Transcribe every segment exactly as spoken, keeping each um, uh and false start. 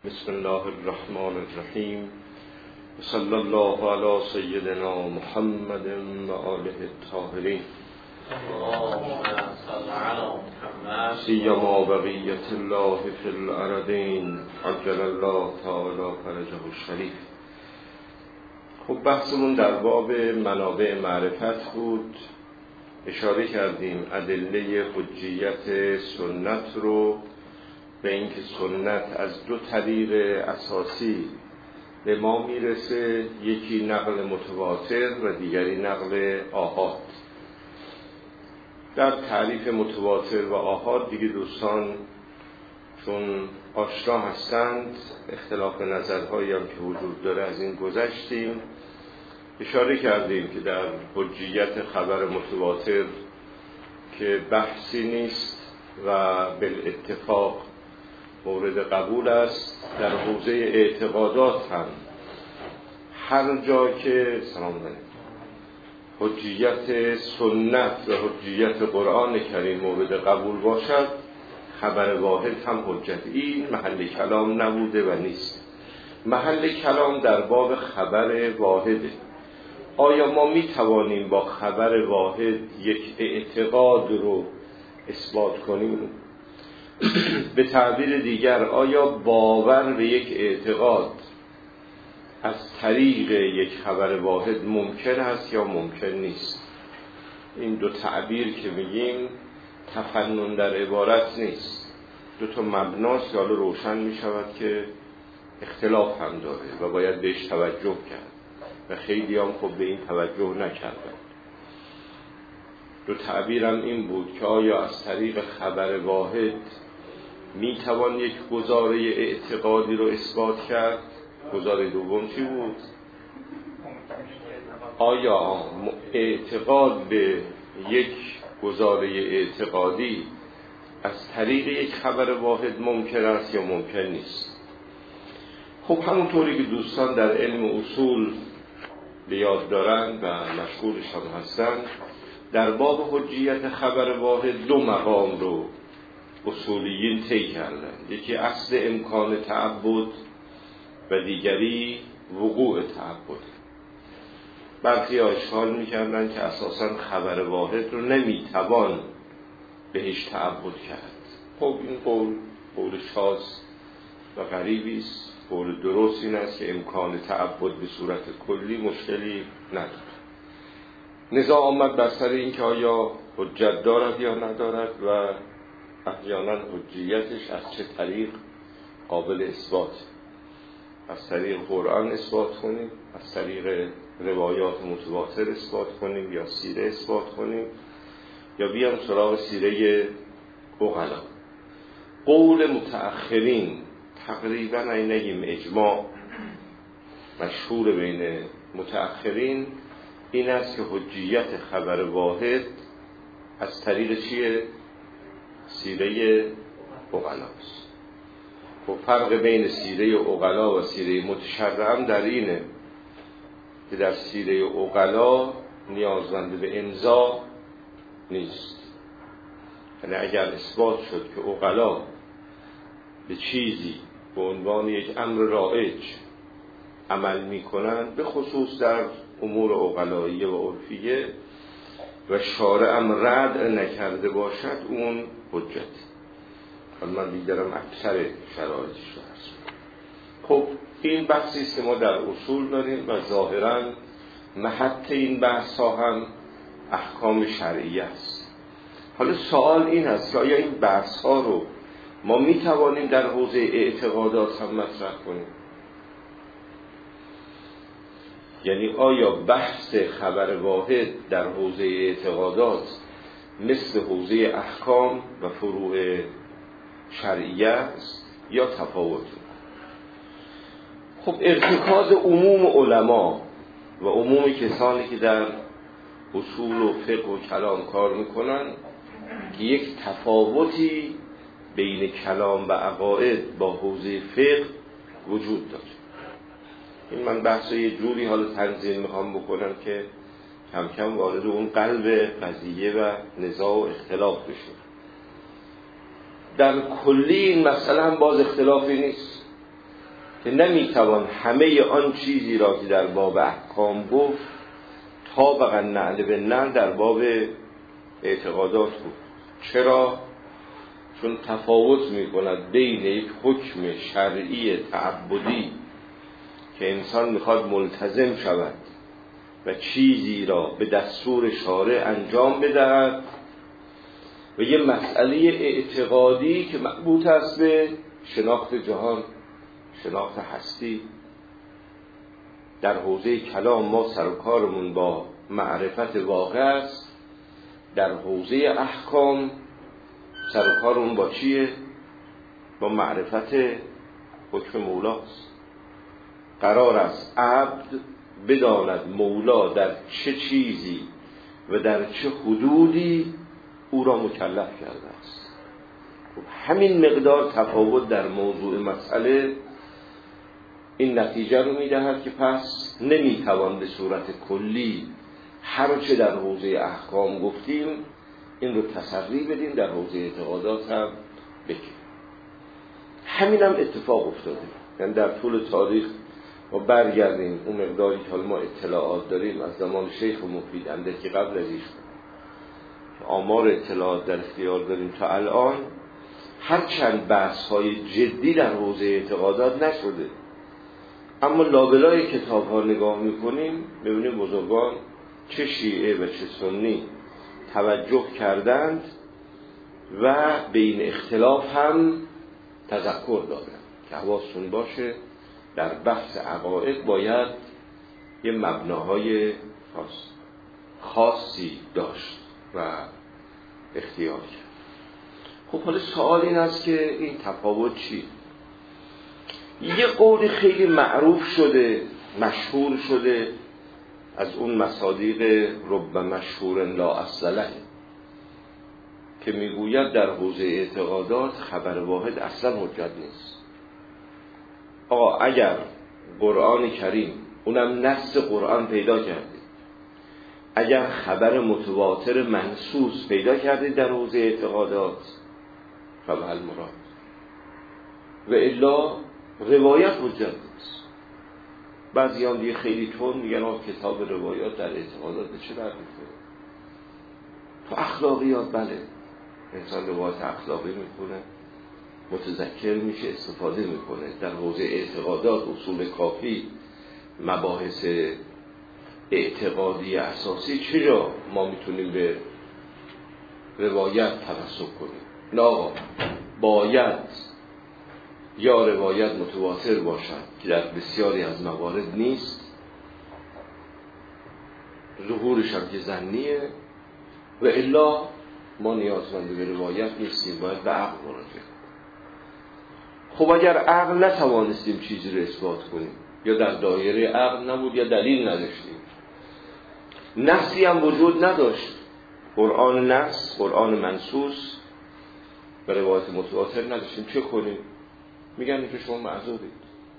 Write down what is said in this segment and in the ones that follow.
بسم الله الرحمن الرحیم صلی الله علی سیدنا محمد و آله الطاهرین سیما بقیت الله فی الارضین عجل الله تعالی فرجه الشریف. خب بحثمون در باب منابع معرفت بود. اشاره کردیم ادله حجیت سنت رو به اینکه سنت از دو طریق اساسی به ما میرسه، یکی نقل متواتر و دیگری نقل آحاد. در تعریف متواتر و آحاد دیگه دوستان چون آشنا هستند، اختلاف نظرهایی هم که وجود داره از این گذشتیم. اشاره کردیم که در حجیت خبر متواتر که بحثی نیست و بالاتفاق مورد قبول است، در حوزه اعتقادات هم هر جا که سلام علیکم حجیت سنت و حجیت قرآن کریم مورد قبول باشد، خبر واحد هم حجت. این محل کلام نبوده و نیست. محل کلام در باب خبر واحده. آیا ما می توانیم با خبر واحد یک اعتقاد رو اثبات کنیم؟ به تعبیر دیگر، آیا باور به یک اعتقاد از طریق یک خبر واحد ممکن است یا ممکن نیست؟ این دو تعبیر که میگیم تفنن در عبارت نیست، دو تا مبناست که حالا روشن می شود که اختلاف هم داره و باید بهش توجه کرد و خیلی هم خب به این توجه نکردن. دو تعبیرم این بود که آیا از طریق خبر واحد می توان یک گزاره اعتقادی رو اثبات کرد؟ گزاره دوم چی بود؟ آیا اعتقاد به یک گزاره اعتقادی از طریق یک خبر واحد ممکن است یا ممکن نیست؟ خب همونطوری که دوستان در علم اصول به یاد دارند و مشغولش هم هستند، در باب حجیت خبر واحد دو مقام رو اصولیین طی کردند. یکی اصل امکان تعبد و دیگری وقوع تعبد. برخی اشکال می‌کردند که اساساً خبر واحد رو نمیتوان بهش تعبد کرد. خب این قول قول شاذ و غریبی است. قول درست این است که امکان تعبد به صورت کلی مشکلی ندارد. نزاع آمد بر سر این که آیا حجت دارد یا ندارد و احیانا حجیتش از چه طریق قابل اثبات. از طریق قرآن اثبات کنیم، از طریق روایات متواتر اثبات کنیم، یا سیره اثبات کنیم، یا بیام سراغ سیره عقلا. قول متأخرین تقریبا این نگیم اجماع مشهور بین متأخرین این است که حجیت خبر واحد از طریق چیه؟ سیره عقلاست. و فرق بین سیره عقلا و سیره متشرع هم در اینه که در سیره عقلا نیازمند به امضا نیست. یعنی اگر اثبات شد که عقلا به چیزی به عنوان یک امر رایج عمل میکنن، به خصوص در امور عقلاییه و عرفیه، و شارع هم رد نکرده باشد، اون حجت. حالا من دیگرم اکثر شرایطش رو هست. خب این بحثی است که ما در اصول داریم و ظاهراً محط این بحث ها هم احکام شرعیه است. حالا سوال این است که آیا این بحث ها رو ما می توانیم در حوزه اعتقادات هم مطرح کنیم؟ یعنی آیا بحث خبر واحد در حوزه اعتقادات مثل حوزه احکام و فروع شرعیه است یا تفاوت؟ خب ارتکاز عموم علما و عموم کسانی که در اصول و فقه و کلام کار میکنن که یک تفاوتی بین کلام و عقاید با حوزه فقه وجود داره. این من بحث یه جوری حالا تنظیم میخوام بکنم که کم کم وارد اون قلب قضیه و نزاع و اختلاف بشه. در کلی این مسئله هم باز اختلافی نیست. که نمیتوان همه آن چیزی را که در باب احکام گفت طابقا نعل به نعل در باب اعتقادات بود. چرا؟ چون تفاوت میکند بین یک حکم شرعی تعبدی که انسان میخواد ملتزم شود و چیزی را به دستور شارع انجام بدهد و یه مسئله اعتقادی که مربوط است به شناخت جهان، شناخت هستی. در حوزه کلام ما سر و کارمون با معرفت واقع است، در حوزه احکام سر و کارمون با چیه؟ با معرفت حکم مولاست. قرار است عبد بداند مولا در چه چیزی و در چه حدودی او را مکلف کرده است. همین مقدار تفاوت در موضوع مسئله این نتیجه رو میدهد که پس نمیتوان به صورت کلی هر چه در حوزه احکام گفتیم این رو تسری بدیم در حوزه اعتقادات هم بگیم. همین هم اتفاق افتاده. یعنی در طول تاریخ ما برگردیم اون مقداری که ما اطلاعات داریم از زمان شیخ مفید اندکی قبل از ایشون آمار اطلاعات در اختیار داریم تا الان، هر چند بحث های جدی در حوزه اعتقادات نشده، اما لابلای کتاب ها نگاه میکنیم ببینیم بزرگان چه شیعه و چه سنی توجه کردند و به این اختلاف هم تذکر دادند که حواستون باشه در بحث عقاید باید یه مبناهای خاص خاصی داشت و اختیار کرد. خب حالا سوال این است که این تفاوت چی؟ یه قول خیلی معروف شده، مشهور شده از اون مصادیق رب مشهور لا اصل له که میگوید در حوزه اعتقادات خبر واحد اصلا حجت نیست. آقا اگر قرآن کریم اونم نص قرآن پیدا کردید، اگر خبر متواتر منصوص پیدا کردید در حوزه اعتقادات فبه المراد، و الا روایت حجت نیست. بعضی هم دیگه خیلی تون میگن آقا کتاب روایات در اعتقادات به چه درد می‌خوره؟ تو اخلاقیات بله انسان روایت اخلاقی میکنه، متذکر میشه، استفاده میکنه. در حوزه اعتقادات اصول کافی، مباحث اعتقادی اساسی چرا ما میتونیم به روایت توسل کنیم؟ نه آقا، باید یا روایت متواتر باشد که در بسیاری از موارد نیست، ظهورش هم که ظنیه، و الا ما نیازمند به روایت نیستیم، باید به عقل مراجعه کنیم. خب اگر عقل نتوانستیم چیزی رو اثبات کنیم یا در دایره عقل نبود یا دلیل نداشتیم، نصی هم وجود نداشت، قرآن نص، قرآن منصوص و روایت متواتر نداشتیم، چه کنیم؟ میگن که شما معذورید.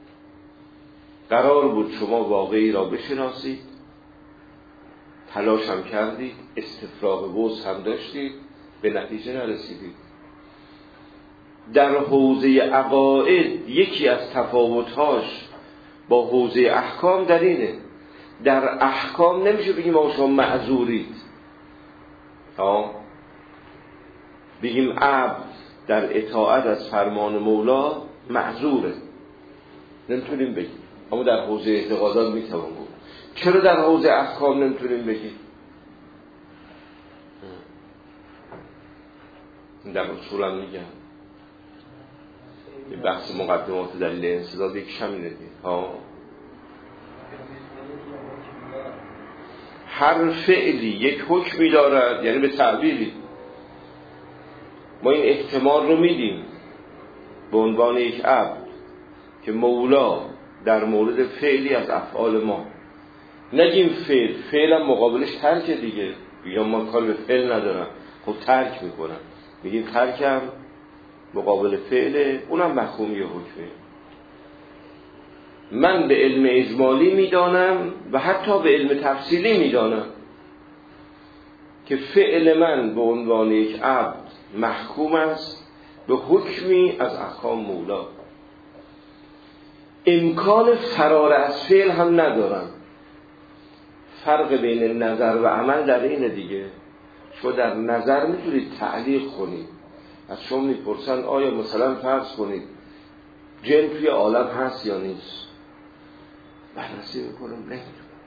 قرار بود شما واقعی را بشناسید، تلاش هم کردید، استفراغ وسع هم داشتید، به نتیجه نرسیدید. در حوزه عقاید یکی از تفاوت‌هاش با حوزه احکام در اینه، در احکام نمیشه بگیم آقا شما معذورید، ها بگیم عبد در اطاعت از فرمان مولا معذوره، نمیتونیم بگیم. اما در حوزه اعتقادات میتوان گفت. چرا در حوزه احکام نمیتونیم بگیم؟ در اصول هم میگن یه بحث مقدمات دلیل انسداد یکیش همینه ها. هر فعلی یک حکمی دارد، یعنی به تعبیری ما این احتمال رو میدیم به عنوان یک عبد که مولا در مورد فعلی از افعال ما، نگیم فعل، فعل هم مقابلش ترک دیگه، بگیم ما کار به فعل ندارم، خب ترک میکنم، بگیم ترکم مقابل فعله، اونم مفهومی حکمه. من به علم اجمالی میدانم و حتی به علم تفصیلی میدانم که فعل من به عنوان یک عبد محکوم است به حکمی از احکام مولا. امکان فرار از فعل هم ندارن. فرق بین نظر و عمل در اینه دیگه. شما در نظر میتونید تعلیق کنید، از شما میپرسن آیا مثلا فرض کنید جن توی عالم هست یا نیست، بررسی میکنم نمیدونم.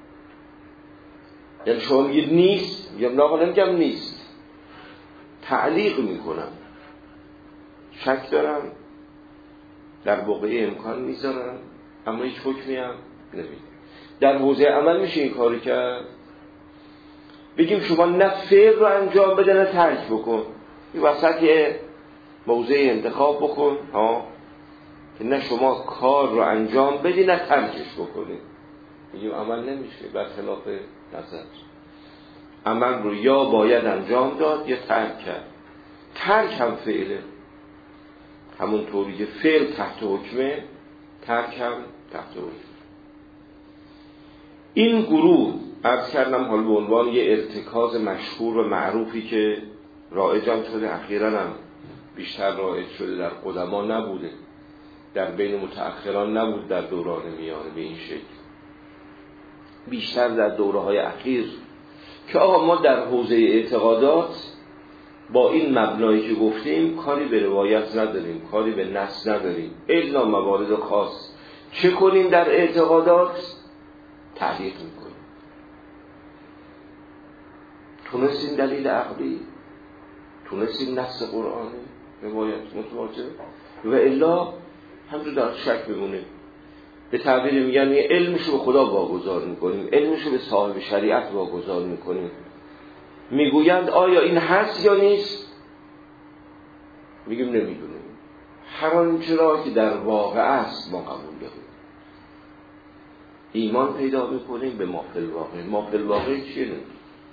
یعنی شما میگید نیست، میگم نه آقا نمیگم نیست، تعلیق میکنم، شک دارم، در واقع امکان میذارم، اما هیچ حکمی هم نمیدونم. در حوزه عمل میشه این کاری کرد، بگیم شما نه فعل رو انجام بده نه ترک بکن، این وسط یه موضع انتخاب بکن ها، که نه شما کار رو انجام بدی نه ترکش بکنی. میگیم عمل نمیشه، برخلاف نظر. عمل رو یا باید انجام داد یا ترک کرد. ترک هم فعله، همون طوری که فعل تحت حکمه، ترک هم تحت حکمه. این گروه عرض کردم حال به عنوان یه ارتکاز مشهور و معروفی که رایج هم شده، اخیراً هم بیشتر رایج شده، در قدما نبوده، در بین متأخران نبود، در دوران میانه به این شکل، بیشتر در دوره‌های اخیر، که آقا ما در حوزه اعتقادات با این مبنایی که گفتیم کاری به روایت نداریم، کاری به نص نداریم، الا موارد خاص. چه کنیم در اعتقادات؟ تعلیق میکنیم. تونستیم دلیل عقلی، تونستیم نص قرآنی، روایت متواتر، و الا همجور در شک بمونیم. به تعبیر میگن یه علمشو به خدا واگذار میکنیم، علمشو به صاحب شریعت واگذار میکنیم. میگویند آیا این هست یا نیست؟ میگیم نمیدونیم. هر آنچه را که در واقع است ما قبول داریم، ایمان پیدا میکنیم به ما فی الواقع. ما فی الواقع چیه نمید؟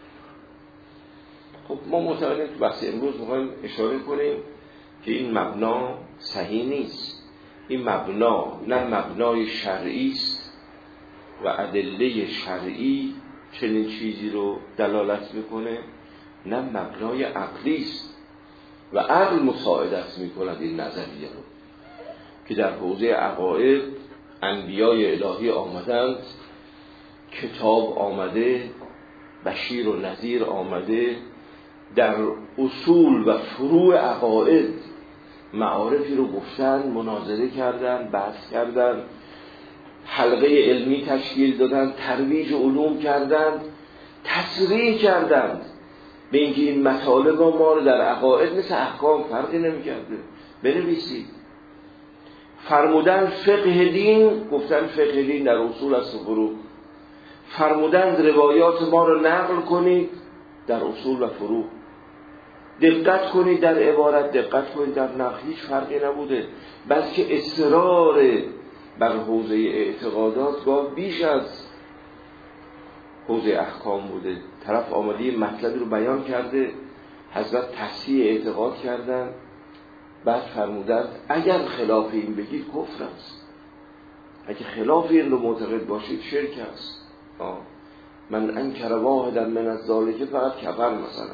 خب ما معتقدیم تو بحث امروز میخوایم اشاره کنیم که این مبنا صحیح نیست. این مبنا نه مبنای شرعی است و ادله شرعی چنین چیزی رو دلالت میکنه، نه مبنای عقلی است و عقل مساعدت میکند این نظریه رو، که در حوزه عقاید انبیای الهی آمدند، کتاب آمده، بشیر و نذیر آمده، در اصول و فروع عقاید معارفی رو گفتن، مناظره کردن، بحث کردن، حلقه علمی تشکیل دادن، ترویج علوم کردند، تصریح کردند به اینکه این مطالب ما رو در عقاید مثل احکام فرقی نمی کرده، بنویسید. فرمودن فقه دین، گفتن فقه دین در اصول است و فروع. فرمودن روایات ما رو نقل کنید در اصول و فروع. دقت کنید در عبارت، دقت کنید در نقل، هیچ فرقی نبوده، بلکه اصرار بر حوزه اعتقادات گاه بیش از حوزه احکام بوده. طرف آمده مطلبی رو بیان کرده، حضرت تصحیح اعتقاد کردن، بعد فرمودند اگر خلاف این بگید کفر است، اگه خلاف این رو معتقد باشید شرک است. آه. من انکر واحدا من الذالک فقط کفر مثلا.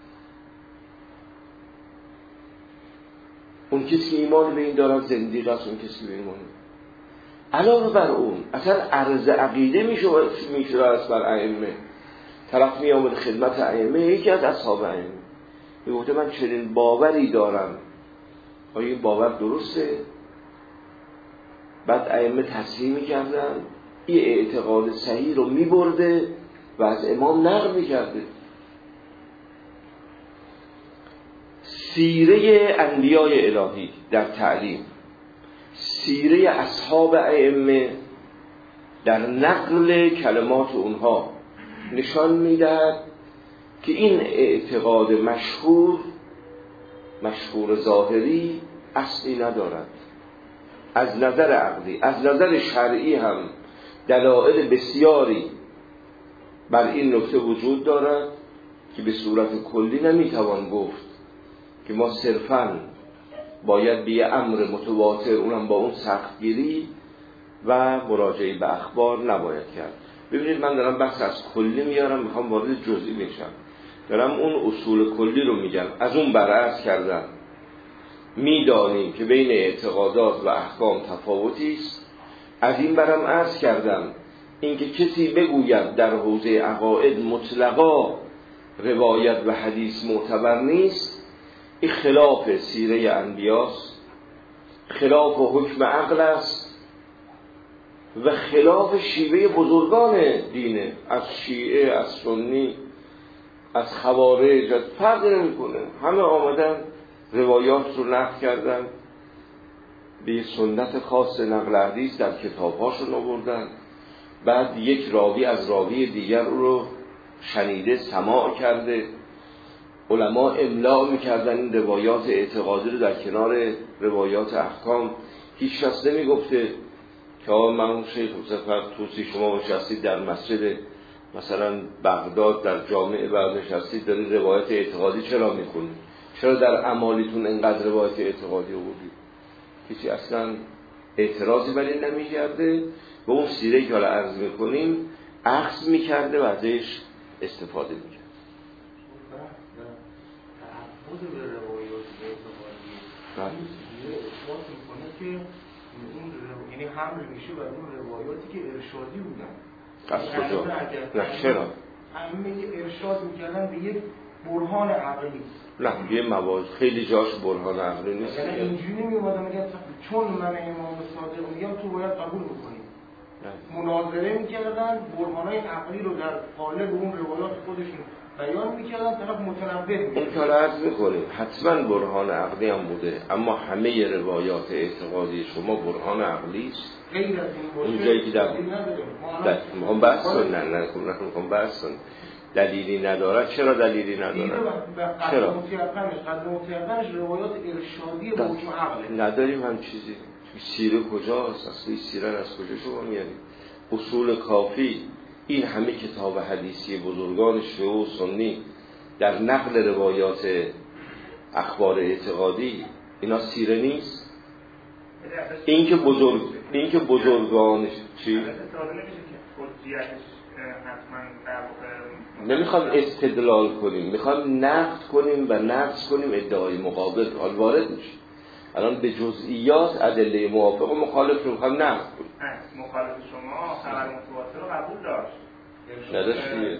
اون کسی که ایمان به این دارد زندیق است، اون کسی به ایمان علاوه بر اون اصلا عرض عقیده میشه میشه از بر ائمه. طرف می آمد خدمت ائمه، یکی از اصحاب ائمه میگفت من چنین باوری دارم، آیا این باور درسته؟ بعد ائمه تصحیح میکردن، این اعتقاد صحیح رو میبرده و از امام نقل میکرده. سیره انبیای الهی در تعلیم، سیره اصحاب ائمه در نقل کلمات اونها نشان میدهد که این اعتقاد مشهور مشهور ظاهری اصلی ندارد. از نظر عقلی، از نظر شرعی هم دلایل بسیاری بر این نکته وجود دارد که به صورت کلی نمیتوان گفت که ما صرفاً باید به یه امر متواتر، اونم با اون سختگیری و مراجعه به اخبار نباید کرد. ببینید من دارم بحث از کلی میارم، میخوام وارد جزئی بشم، دارم اون اصول کلی رو میگم. از اون برعکس کردم، میدانیم که بین اعتقادات و احکام تفاوتی است، از این برم عرض کردم اینکه کسی بگوید در حوزه عقاید مطلقا روایت و حدیث معتبر نیست، این خلاف سیره انبیاست، خلاف حکم عقل است و خلاف شیوه بزرگان دینه، از شیعه، از سنی، از خوارج، از فرق نمی‌کنه. همه آمدن روایات رو نقل کردن، به سنت خاص نقل حدیث در کتاب‌هاشون آوردن، بعد یک راوی از راوی دیگر رو شنیده سماع کرده، علما املا می‌کردن این روایات اعتقادی رو در کنار روایات احکام. هیچ کس نمی‌گفته که آقا من شیخ مظفر توسی شما نشستید در مسجد مثلا بغداد در جامع بعد نشستید دارید روایت اعتقادی چرا می‌خونید؟ چرا در اعمالتون اینقدر روایت اعتقادی آوردید؟ کسی اصلا اعتراضی بر این نمی‌کرده و اون سیره‌ای که حالا عرض می‌کنیم اخذ می‌کرده و ازش استفاده می‌کرد. تعبد به روایات اعتقادی این اثبات می‌کنه که اون رو... یعنی حمل میشه بر اون روایاتی که ارشادی بودن. از کجا؟ نه چرا؟ همه ارشاد می‌کردن به یک برهان عقلی. نه یه موارد خیلی جاش برهان عقلی نیست. یعنی اینجوری میومدن میگن چون من امام صادق میگم تو باید قبول بکنی. مناظره میکردن، برهانای عقلی رو در قالب اون روایات خودشون بیان میکردن، طرف متنبه میکردن. این کار عرض میکنیم حتما برهان عقلی هم بوده، اما همه روایات اعتقادی شما برهان عقلی است. غیر از این باشه اونجایی که در میخوام بحث کنم، نه نه نمیخوام بحث کنم دلیلی نداره. چرا دلیلی نداره؟ چرا؟ قدر متیقنش روایات ارشادی با حکم عقله. نداریم هم چیزی. سیره کجاست؟ اصلی سیره از کجا شما میارید؟ اصول کافی، این همه کتاب حدیثی بزرگان شیعه و سنی در نقل روایات اخبار اعتقادی، اینا سیره نیست؟ این که بزرگ این که بزرگانش چی؟ نمیخوام استدلال کنیم، میخوام نقد کنیم و نقص کنیم ادعای مقابل. حال وارد میشه الان به جزئیات ادله موافق و مخالف رو میخوام نقد کنیم. مخالف شما خبر متواتر رو قبول داشت نداشت دیگه.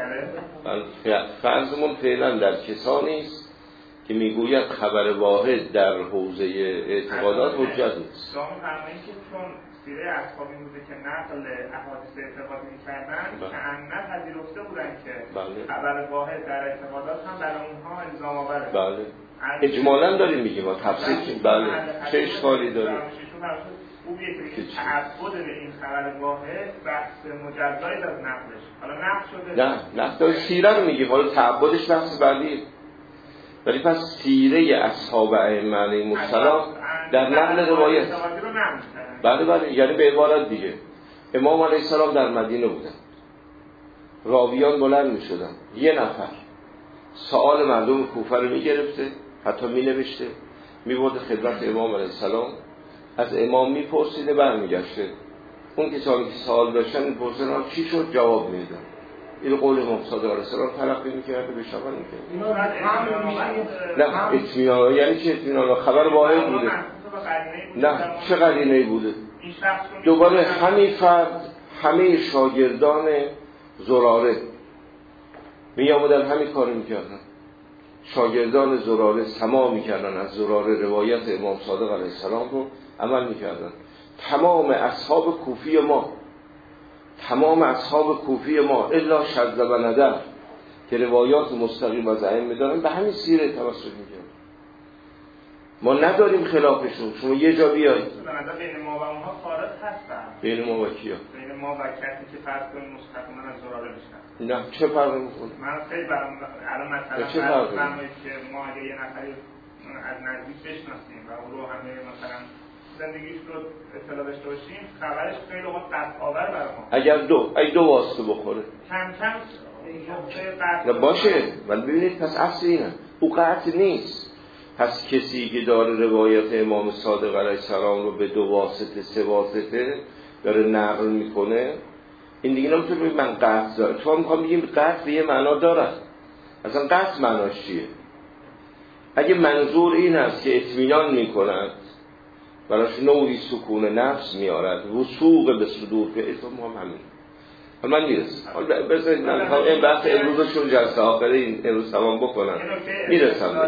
بله فرضمون فعلا در کسانی است که میگوید خبر واحد در حوزه اعتقادات حجت نیست. شما فرمایید که چون سیره اصحابی بوده که نقل احادیث اعتقادی می‌کردن که ان پذیرفته بودن که بله. خبر واحد در اعتقادات هم برای اونها الزام آوره. بله اجمالاً داریم میگیم ما تفسیر کنیم. بله چه اشکالی داره؟ خوبیه که تعبد به این خبر واحد بحث مجزایی از نقلش. حالا نقل شده نه نقل سیره رو میگیم، حالا تعبدش بحث بعدیه. ولی پس سیره اصحاب ائمه علیهم السلام در نقل روایت بله بله یعنی به عبارت دیگه امام علیه السلام در مدینه بودن، راویان بلند می شدن، یه نفر سوال مردم کوفه رو می گرفته، حتی می نوشته می برده خدمت امام علیه السلام، از امام می پرسیده برمی گشته، اون کسانی که سوال داشتن این پرسیدن چی شد جواب می دادن. این قول امام صادق علیه السلام تلقی می‌کرده به شبان می‌کرد. نه اطمینان یعنی چه اطمینان؟ خبر واحد بوده. نه چه قرینه‌ای بوده؟ دوباره همین فرد همه شاگردان زراره می آمدن همین کارو می‌کردن. شاگردان زراره سماع می‌کردن از زراره روایت امام صادق علیه السلام رو عمل می‌کردن. تمام اصحاب کوفی ما تمام اصحاب کوفی ما الا شذ و ندر که روایات مستقیم از ائمه دارن به همین سیره توسل میکنن. ما نداریم خلافشون. شما یه جا بیایید بین ما و اونها فارق هستن. بین ما و کیا؟ بین ما و کسی که فرض کنیم مستقیما از زراره میشن. نه چه فرقی میکنه؟ من خیلی برام الان مثلا چه فرقی که ما اگه یه نفری از نزدیک بشناسیم و اون رو همه مثلا زندگیش رو اطلاع داشته باشیم خبرش خیلی وقت قطع آور برای ما. اگر دو اگه دو واسطه بخوره کم کم نه باشه ولی ببینید پس اصل اینه او قطع نیست. پس کسی که داره روایت امام صادق علیه السلام رو به دو واسطه سه واسطه داره نقل میکنه این دیگه نمیتونه بگه من قطع داره. تو میخوام بگیم قطع یه معنا داره. اصلا قطع معناش چیه؟ اگه منظور این است که اطمینان میکنند براش نوعی سکون نفس میارد، وثوق به صدور به اسم هم همین. من میرسم حالا بذارید من میخوام این بحث امروزشون جلسه آخره این امروز تمام بکنم میرسم اون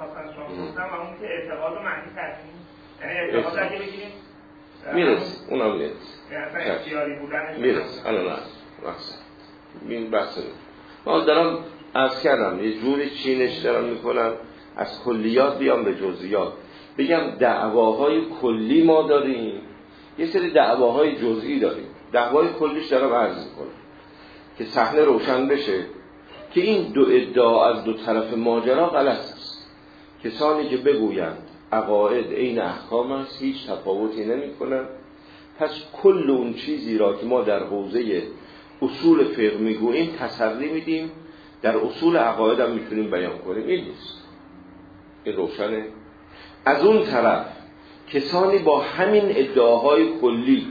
که اعتقاد و معنی ترسیم، یعنی اعتقاد اگه بگیریم میرس اونم میرس یعنی اختیاری بودنش میرس الان مقصد این بحث ما دارم عرض کردم یه جوری چینش دارم میکنم از کلیات بیام به جزئیات، بگم دعواهای کلی ما داریم، یه سری دعواهای جزئی داریم. دعوای کلیش دارم عرض میکنم که صحنه روشن بشه که این دو ادعا از دو طرف ماجرا غلط است. کسانی که بگویند عقاید عین احکام است هیچ تفاوتی نمی‌کنند، پس کل اون چیزی را که ما در حوزه اصول فقه میگوییم تسری میدیم، در اصول عقاید هم میتونیم بیان کنیم. این نیست، این روشنه. از اون طرف کسانی با همین ادعاهای کلی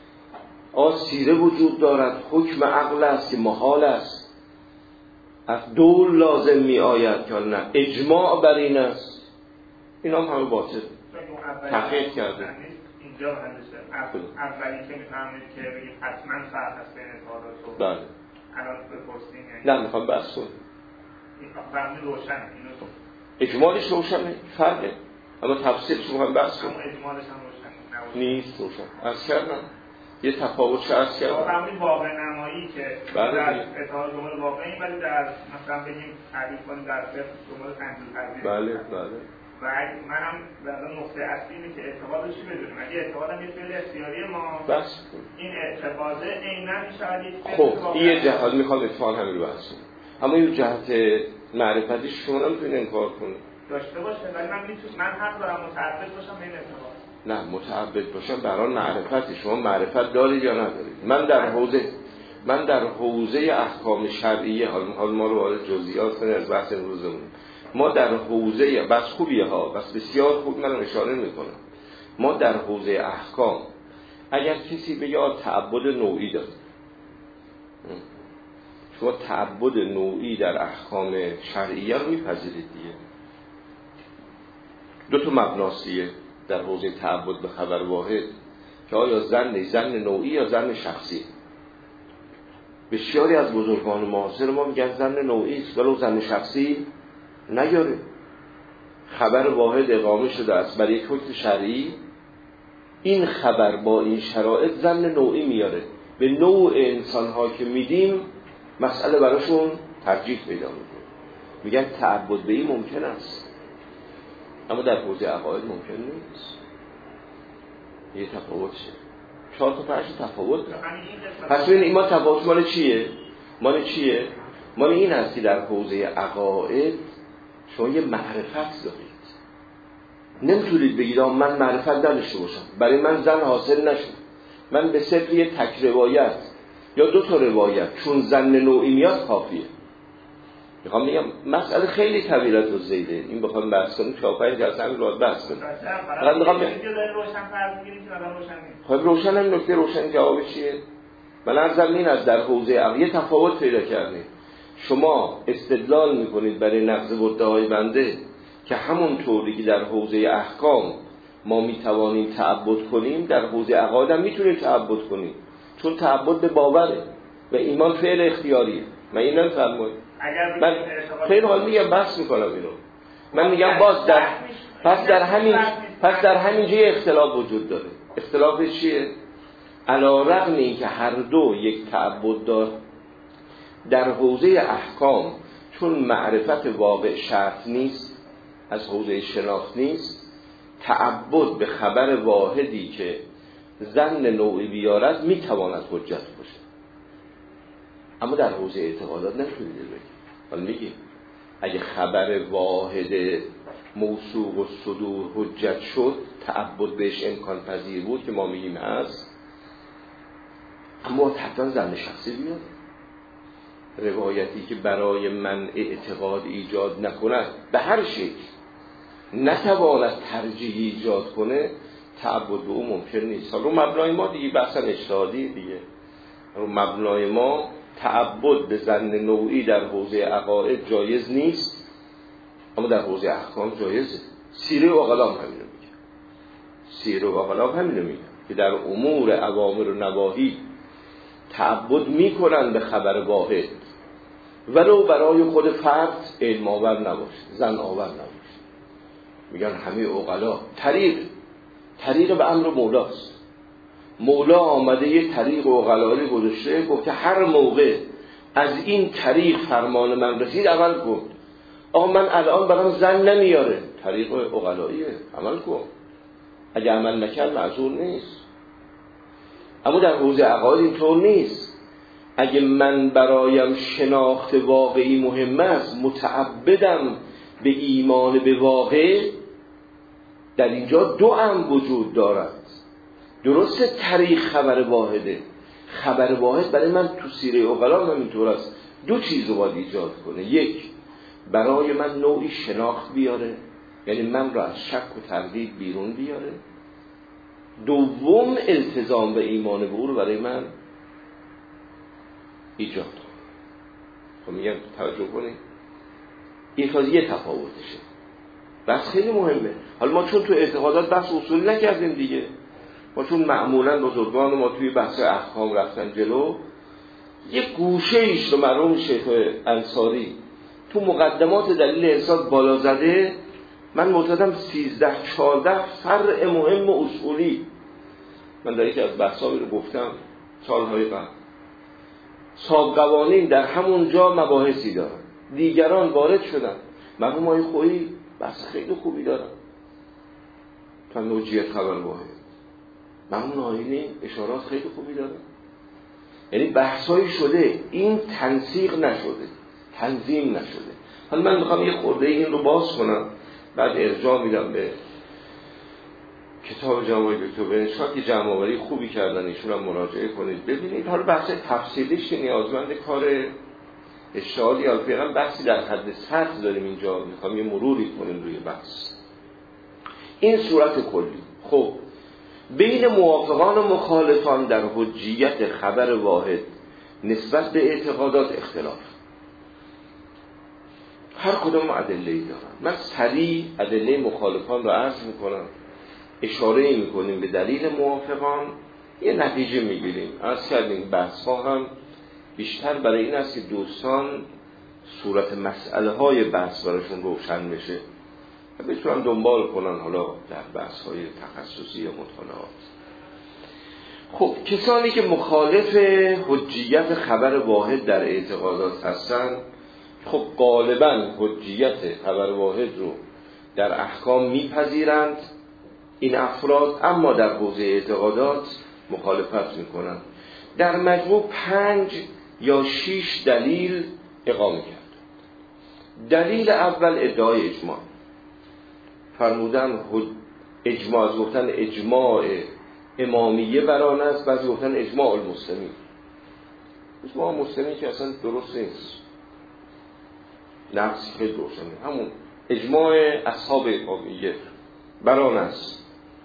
آسیره وجود دارد، حکم عقل است که محال است، از دول لازم می آید که نه اجماع بر این است، این هم همه باطل تحقیق کرده. اینجا هندسه اولی که میفهمید که بگید حتما فرق هست بین اعتقادات و بله الان بپرسیم نه میخوام بحث کنم این فرق روشنه، اجمالش روشنه فرقه، اما تفصیلش میخوام بحث کنم. اجمالش هم روشن نیست روشن. از کردم یه تفاوت چه از کردم همین واقع نمایی که بله در اتحاد جمهور واقعی ولی در مثلا بگیم تعریف کنیم در فقه جمهور تنزیل پذیر. بله بله و من هم در نقطه اصلی اینه که اعتقادش چی بدونیم. اگه اعتقادم یه فعل اختیاری ما بس این اعتقاده عیناً میشه یک خب این جهت میخوام اتفاق همین رو بحث کنم، اما این جهت معرفتی شما نمیتونید انکار کنید داشته باشه، ولی من میتونم من حق دارم متعبد باشم به این اعتقاد. نه متعبد باشم برای معرفت. شما معرفت دارید یا ندارید؟ من در حوزه من در حوزه احکام شرعیه، حال ما رو وارد جزئیات کنیم از بحث امروزمون، ما در حوزه بس خوبیه ها بس بسیار خوب من اشاره میکنم، ما در حوزه احکام اگر کسی بگه تعبد نوعی داره، شما تعبد نوعی در احکام شرعیه رو میپذیرید دیگه. دو تا مبناسیه در حوزه تعبد به خبر واحد که آیا زن زن نوعی یا زن شخصی. بسیاری از بزرگان معاصر ما میگن زن نوعی است ولو زن شخصی نیاره. خبر واحد اقامه شده است برای یک حکم شرعی، این خبر با این شرایط زن نوعی میاره، به نوع انسان‌ها که میدیم مسئله براشون ترجیح پیدا میکنه، میگن تعبد به این ممکن است اما در حوزه عقاید ممکن نیست. یه تفاوت شه چهار تا پنج تفاوت داره. پس ببین ما تفاوت مال چیه؟ مال چیه؟ مال این است که در حوزه عقاید شما یه معرفت دارید، نمیتونید بگید من معرفت نداشته باشم، برای من زن حاصل نشد، من به صرف یه تک روایت یا دو تا روایت چون زن نوعی میاد کافیه. میخوام بگم مسئله خیلی طویلت و زیده، این بخوام بحث کنیم چهار پنج جلسه همین رو بحث کنیم. فقط میخوام بگم خب روشن هم نکته روشن جواب چیه؟ من عرضم این از در حوزه عقیده تفاوت پیدا کردید. شما استدلال میکنید برای نقض مدعای بنده که همون طوری که در حوزه احکام ما میتوانیم تعبد کنیم در حوزه عقاید هم میتونیم تعبد کنیم، چون تعبد به باوره و ایمان فعل اختیاریه. من این نمی‌فرمایید، من خیلی حال میگم بحث میکنم اینو، من میگم باز در پس در همین پس در همین جای اختلاف وجود داره. اختلاف چیه؟ علی‌رغم اینکه هر دو یک تعبد دار در حوزه احکام، چون معرفت واقع شرط نیست، از حوزه شناخت نیست، تعبد به خبر واحدی که ظن نوعی بیارد میتواند حجت باشه، اما در حوزه اعتقادات نمیتونید بگید. حالا میگیم اگه خبر واحد موثوق و صدور حجت شد، تعبد بهش امکان پذیر بود که ما میگیم هست، اما حتما ظن شخصی بیاد. روایتی که برای من اعتقاد ایجاد نکند به هر شکل نتواند ترجیح ایجاد کنه، تعبد به او ممکن نیست. رو مبنای ما دیگه بحثا اجتهادی دیگه، رو مبنای ما تعبد به ظن نوعی در حوزه عقاید جایز نیست، اما در حوزه احکام جایزه. سیره و اقلام همین رو میگه، سیر و اغلاب همینو میگن که در امور اوامر و نواهی تعبد میکنن به خبر واحد ولو برای خود فرد علم آور نباشه، زن آور نباشه. میگن همه عقلا طریق طریق به امر مولاست. مولا آمده یه طریق عقلایی گذاشته، گفته هر موقع از این طریق فرمان من رسید عمل کن. آقا من الان برام زن نمیاره، طریق عقلاییه، عمل کن. اگه عمل نکرد معذور نیست. اما در حوزه عقاید اینطور نیست. اگه من برایم شناخت واقعی مهم است، متعبدم به ایمان به واقع، در اینجا دو امر وجود دارد. درسته طریق خبر واحده، خبر واحد برای من تو سیره عقلا هم اینطور است. دو چیز رو باید ایجاد کنه. یک، برای من نوعی شناخت بیاره، یعنی من را از شک و تردید بیرون بیاره. دوم، التزام به ایمان به او رو برای من ایجاد کنه. خب میگم توجه کنید، این تازه یه تفاوتشه. بس خیلی مهمه. حالا ما چون تو اعتقادات بحث اصولی نکردیم دیگه، ما چون معمولا بزرگان ما توی بحث احکام رفتن جلو، یه گوشه ایش رو مرحوم شیخ انصاری تو مقدمات دلیل انصاف بالا زده. من معتقدم سیزده چهارده فرع مهم و اصولی، من در یکی از بحثایی رو گفتم سالهای قبل، صاحب قوانین در همون جا مباحثی دارن، دیگران وارد شدن. مرحوم آقای خویی بحث خیلی خوبی دارن تا نوجیت خبر واحد. مرحوم آیینی اشارات خیلی خوبی دارن. یعنی بحثایی شده، این تنسیق نشده، تنظیم نشده. حالا من میخوام یه خورده این رو باز کنم، بعد ارجاع میدم به کتاب جامعه دکتر بنشاد که جمع آوری خوبی کردن، ایشون هم مراجعه کنید ببینید. حالا بحث تفصیلیش نیازمند کار اشتغالی، حالا فعلا بحثی در حد سطح داریم اینجا، میخوام یه مروری کنیم روی بحث. این صورت کلی. خب بین موافقان و مخالفان در حجیت خبر واحد نسبت به اعتقادات اختلاف، هر کدوم ادله‌ای دارن. من سریع ادله مخالفان رو عرض میکنم، اشاره میکنیم به دلیل موافقان، یه نتیجه میگیریم. عرض کردیم بحث ها هم بیشتر برای این است که دوستان صورت مسئله های بحث براشون روشن بشه و بتونن دنبال کنن حالا در بحث های تخصصی یا مطالعات. خب کسانی که مخالف حجیت خبر واحد در اعتقادات هستن، خب غالبا حجیت خبر واحد رو در احکام میپذیرند این افراد، اما در حوزه اعتقادات مخالفت میکنن. در مجموع پنج یا شش دلیل اقامه کرد. دلیل اول ادعای اجماع، فرمودن اجماع، از گفتن اجماع امامیه بران است، بعضی گفتن اجماع المسلمین. اجماع المسلمین که اصلا درست نیست، نفس خیلی روشنه، همون اجماع اصحاب امامیه بران است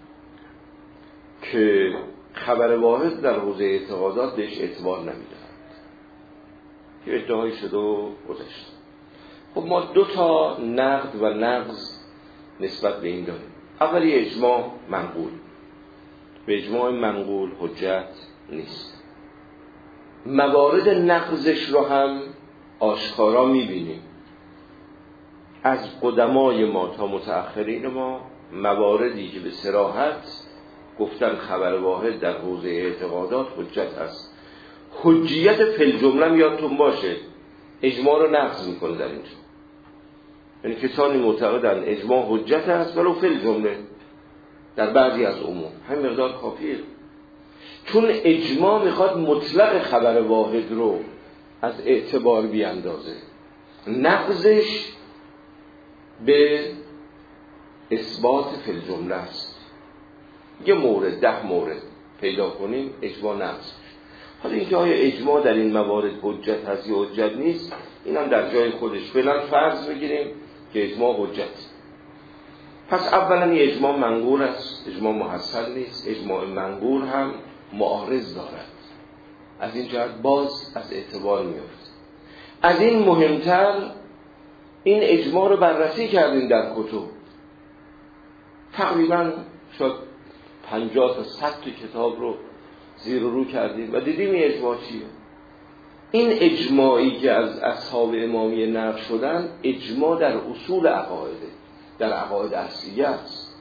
که خبر واحد در حوزه اعتقادات بهش اعتبار نمیدهند، که ادعای شده و گذشت. خب ما دو تا نقد و نقض نسبت به این داریم. اولی اجماع منقول، به اجماع منقول حجت نیست. موارد نقضش رو هم آشکارا میبینیم از قدمای ما تا متأخرین ما، مواردی که به صراحت گفتن خبر واحد در حوزه اعتقادات حجت است. حجیت فی الجمله یادتون باشه اجماع رو نقض میکنه در اینجا، یعنی کسانی معتقدن اجماع حجت است ولو فی الجمله، در بعضی از امور همین مقدار کافیه، چون اجماع میخواد مطلق خبر واحد رو از اعتبار بیاندازه. نقضش به اثبات فی الجمله است. یه مورد ده مورد پیدا کنیم اجماع نقض. حالا اینکه آیا اجماع در این موارد حجت هست یا حجت نیست، این هم در جای خودش. فعلا فرض بگیریم که اجماع حجت. پس اولا این اجماع منقول است، اجماع محصل نیست. اجماع منقول هم معارض دارد، از این جهت باز از اعتبار میافت. از این مهمتر این اجماع رو بررسی کردیم در کتب، تقریبا شد پنجاه تا صد تا کتاب رو زیر و رو کردیم و دیدیم این اجماع چیه. این اجماعی که از اصحاب امامیه نقل شدن اجماع در اصول عقایده، در عقاید اصلیه است.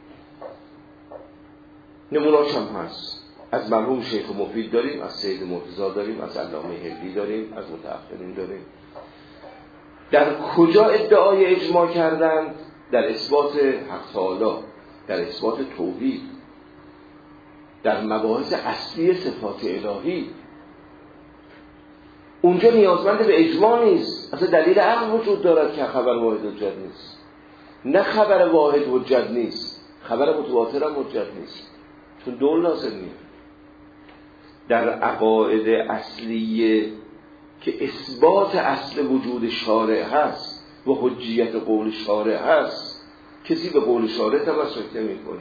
نمونه‌اش هم هست. از مرحوم شیخ مفید داریم، از سید مرتضی داریم، از علامه هندی داریم، از متأخرین داریم. در کجا ادعای اجماع کردند؟ در اثبات حق تعالی، در اثبات توحید، در مباحث اصلی صفات الهی. اونجا نیازمند به اجماع نیست، اصلا دلیل عقل وجود دارد که خبر واحد حجت نیست. نه خبر واحد حجت نیست، خبر متواتر هم حجت نیست، چون دول لازم نیست. در عقاید اصلیه که اثبات اصل وجود شارع هست و حجیت قول شارع هست، کسی به قول شارع تمسک نمی‌کنه.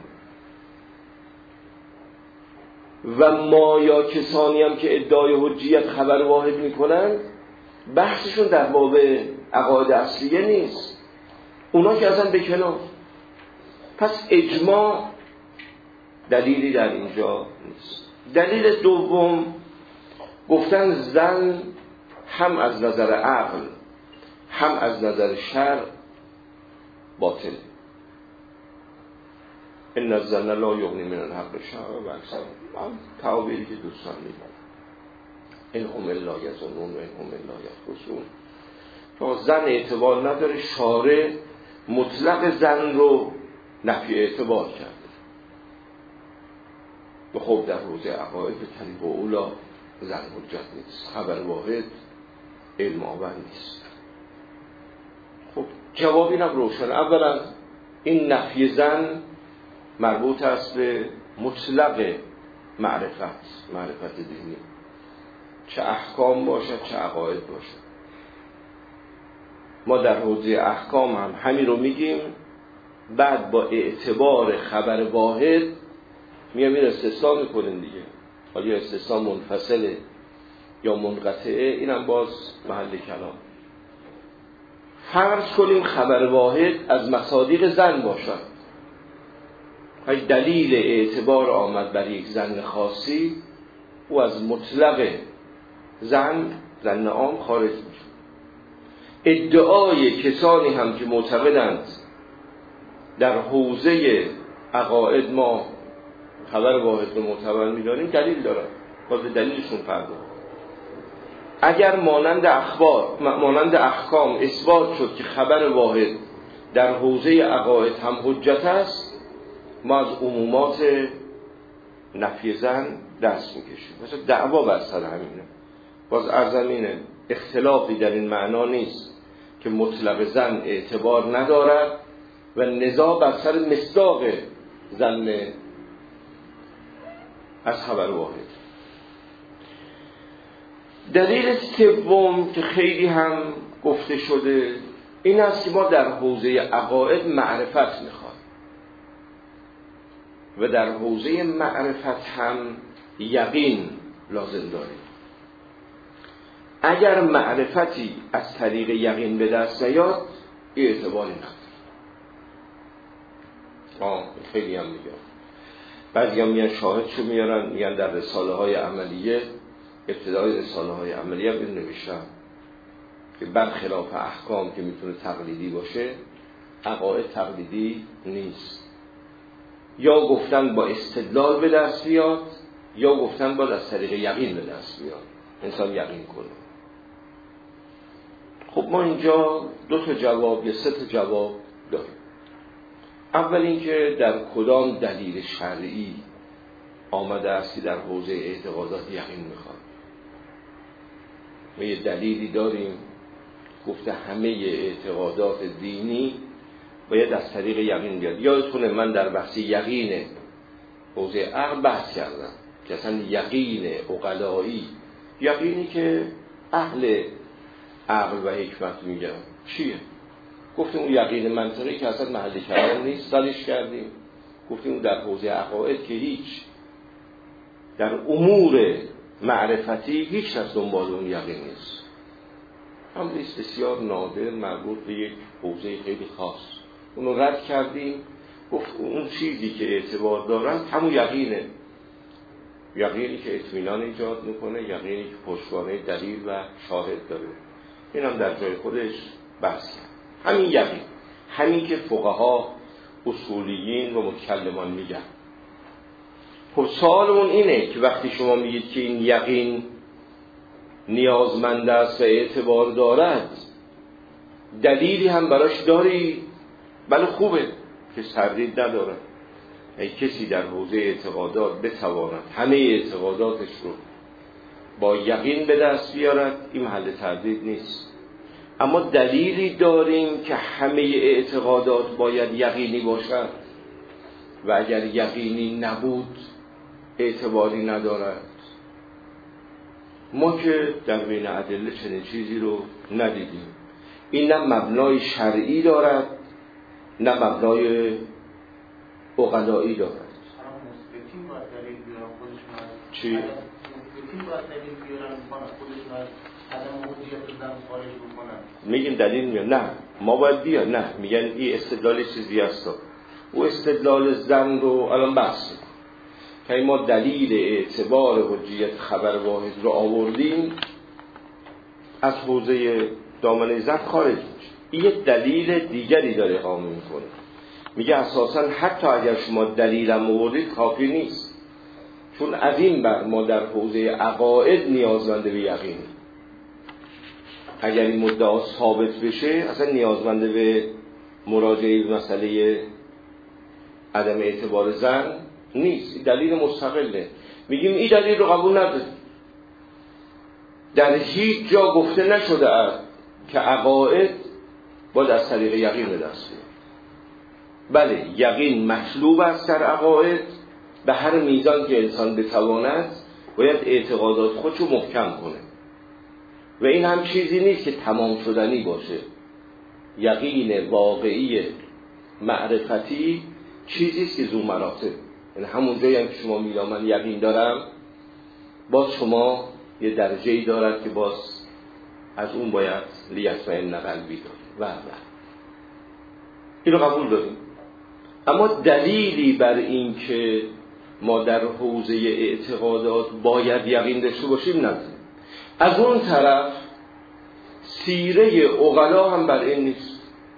و ما یا کسانی هم که ادعای حجیت خبر واحد میکنن بحثشون در باب عقاید اصلیه نیست، اونا که اصلا به کنار. پس اجماع دلیلی در اینجا نیست. دلیل دوم گفتن زن هم از نظر عقل هم از نظر شرع باطل. این الظن لا یغنی من الحق شیئا و اکثر تعابیری که دوستان میگن این هم الا یظنون و این هم الا یخرصون. تا زن اعتبار نداره، شارع مطلق زن رو نفی اعتبار کرده. و خب در حوزه عقاید به طریق اولا زن حجت نیست، خبر واحد علم آور نیست. خب جواب اینم روشن. اولا این نفی زن مربوط است به مطلق معرفت، معرفت دینی، چه احکام باشد چه عقاید باشد. ما در حوزه احکام هم همین رو میگیم، بعد با اعتبار خبر واحد میام این استثناء میکنیم دیگه. حالا یا استثناء منفصله یا منقطعه، اینم باز محل کلام. فرض کنیم خبر واحد از مصادیق زن باشد، های دلیل اعتبار آمد بر یک زن خاصی، او از مطلق زن زن عام خارج میشه. ادعای کسانی هم که معتقدند در حوزه عقاید ما خبر واحد رو معتبر می‌دانیم دلیل دارن، باز دلیلشون فرق داره. اگر مانند اخبار مانند احکام اثبات شد که خبر واحد در حوزه عقاید هم حجت است، ما از عمومات نفی زن دست میکشیم. مثلا دعوا بر سر همینه. باز ارزمینه اختلافی در این معنا نیست که مطلق زن اعتبار ندارد و نزاع بر سر مصداق زن از خبر واحد. دلیل سوم که خیلی هم گفته شده این است که ما در حوزه عقاید معرفت میخوایم و در حوزه معرفت هم یقین لازم داریم. اگر معرفتی از طریق یقین به دست نیاد اعتباری نداره. آه خیلی هم میگم، بعضی هم میگن شاهدشو میارن، میگن در رساله های عملیه، ابتدای رساله های عملیه هم این نوشتم که برخلاف احکام که میتونه تقلیدی باشه، عقاید تقلیدی نیست. یا گفتن با استدلال به دست بیاد یا گفتن با از طریق یقین به دست بیاد، انسان یقین کنه. خب ما اینجا دو تا جواب یا سه تا جواب داریم. اول اینکه در کدام دلیل شرعی آمده است که در حوزه اعتقادات یقین میخواد. ما یه دلیلی داریم گفته همه اعتقادات دینی باید از طریق یقین بیاد. یادتونه من در بحث یقین حوزه عقل بحث کردم که اصلا یقین عقلایی، یقینی که اهل عقل و حکمت میگن چیه؟ گفتیم اون یقین منطقی که اصلا محل کلام نیست، سالش کردیم. گفتیم اون در حوزه عقاید که هیچ، در امور معرفتی هیچ از دنبال اون یقین نیست. امریست بسیار نادر مربوط به یک حوزه خیلی خاص، اونو رد کردیم گفت اون چیزی که اعتبار دارن همون یقینه، یقینی که اطمینان ایجاد میکنه، یقینی که پشتوانه دلیل و شاهد داره. این هم در جای خودش بحثه. همین یقین، همین که فقها اصولیین و متکلمان میگن. خب سوالمون اینه که وقتی شما میگید که این یقین نیازمند است و اعتبار دارد، دلیلی هم براش داری؟ بله خوبه که سردید نداره. ای کسی در حوزه اعتقادات بتواند همه اعتقاداتش رو با یقین به دست بیارد، این محل تردید نیست. اما دلیلی داریم که همه اعتقادات باید یقینی باشد و اگر یقینی نبود اعتباری ندارد. ما که در بین ادله چنین چیزی رو ندیدیم. این نه مبنای شرعی دارد نه مبنای عقلایی دارد. مثبتین باید دلیل بیارن خودشون. چی؟ مثبتین باید دلیل بیارن خودشون از عدم حجیت زن خارج بکنن. میگیم دلیل میارن؟ نه، ما باید بیارن. نه، میگن این استدلال چیزی هست. او استدلال زن رو الان بحث میکنه که ما دلیل اعتبار حجیت خبر واحد رو آوردیم، از حوزه دامنه زن خارج میشه. این یک دلیل دیگری داره اقامه میکنه. میگه اساساً حتی اگر شما دلیلم آوردید کافی نیست، چون از این بر ما در حوزه عقاید نیازمند به یقین. اگر این مدعا ثابت بشه اصلا نیازمند به مراجعه به مسئله عدم اعتبار زن نیست. این دلیل مستقله. میگیم این دلیل رو قبول نداریم. در هیچ جا گفته نشده است که عقاید باید از طریق یقین به دست بیاد. بله، یقین مطلوب است در عقاید، به هر میزان که انسان بتواند باید اعتقادات خودش رو محکم کنه و این هم چیزی نیست که تمام شدنی باشه. یقین واقعی معرفتی چیزیست که ذو مراتب، یعنی همون جایی هم که شما میگید من یقین دارم، باز شما یه درجه‌ای دارد که باز از اون باید لیطمئن قلبی داره و و این رو قبول داریم. اما دلیلی بر این که ما در حوزه اعتقادات باید یقین داشته باشیم نداریم. از اون طرف سیره عقلا هم بر این نیست.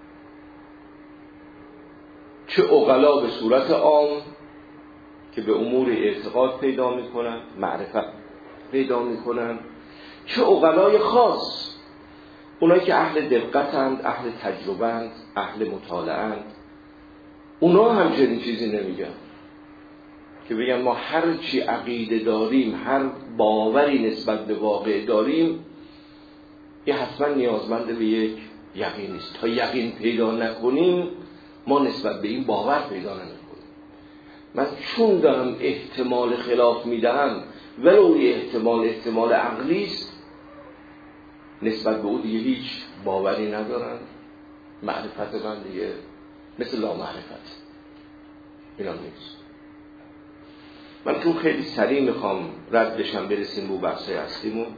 چه عقلا به صورت عام که به امور اعتقاد پیدا میکنن، معرفت پیدا میکنن، چه عقلای خاص، اونایی که اهل دقتند، اهل تجربه‌اند، اهل مطالعه‌اند، اونا هم چنین چیزی نمیگن که بگن ما هر چی عقیده داریم، هر باوری نسبت به واقع داریم، یه حتما نیازمند به یک یقین است. تا یقین پیدا نکنیم ما نسبت به این باور پیدا نمیکنیم. من چون دارم احتمال خلاف میدهم ولو یه احتمال احتمال عقلی است، نسبت به او دیگه هیچ باوری ندارم. معرفت من دیگه مثل لا معرفت اینا نیست. من چون خیلی سریع میخوام رد بشم برسیم به بحث اصلیمون،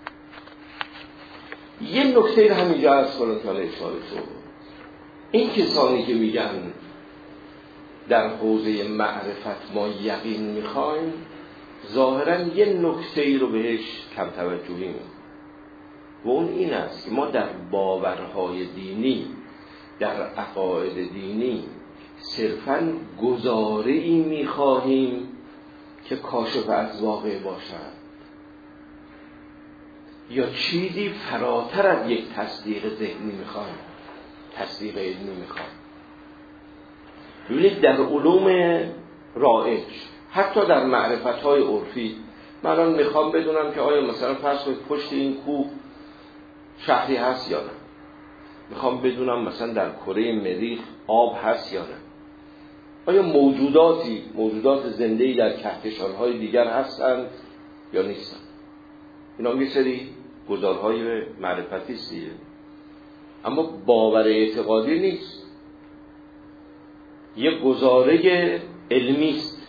یه نکته رو همینجا عرض کنم که حالا اشاره شد. این کسانی که میگن در حوزه معرفت ما یقین میخوایم، ظاهرا یه نکته رو بهش کم توجهی میکنیم و اون این است که ما در باورهای دینی، در عقاید دینی صرفاً گزاره‌ای میخواهیم که کاشف از واقع باشد یا چیزی فراتر از یک تصدیق ذهنی میخواهیم، تصدیق علمی میخواهیم. ببینید در علوم رایج، حتی در معرفت‌های عرفی، من الان میخوام بدونم که آیا مثلا فرض کنید پشت این کوه شهری هست یا نه، میخوام بدونم مثلا در کره مریخ آب هست یا نه، آیا موجوداتی موجودات زنده‌ای در کهکشان‌های دیگر هستند یا نیستند. اینا یه سری گزارهای معرفتی است، اما باور اعتقادی نیست، یه گزاره علمی است.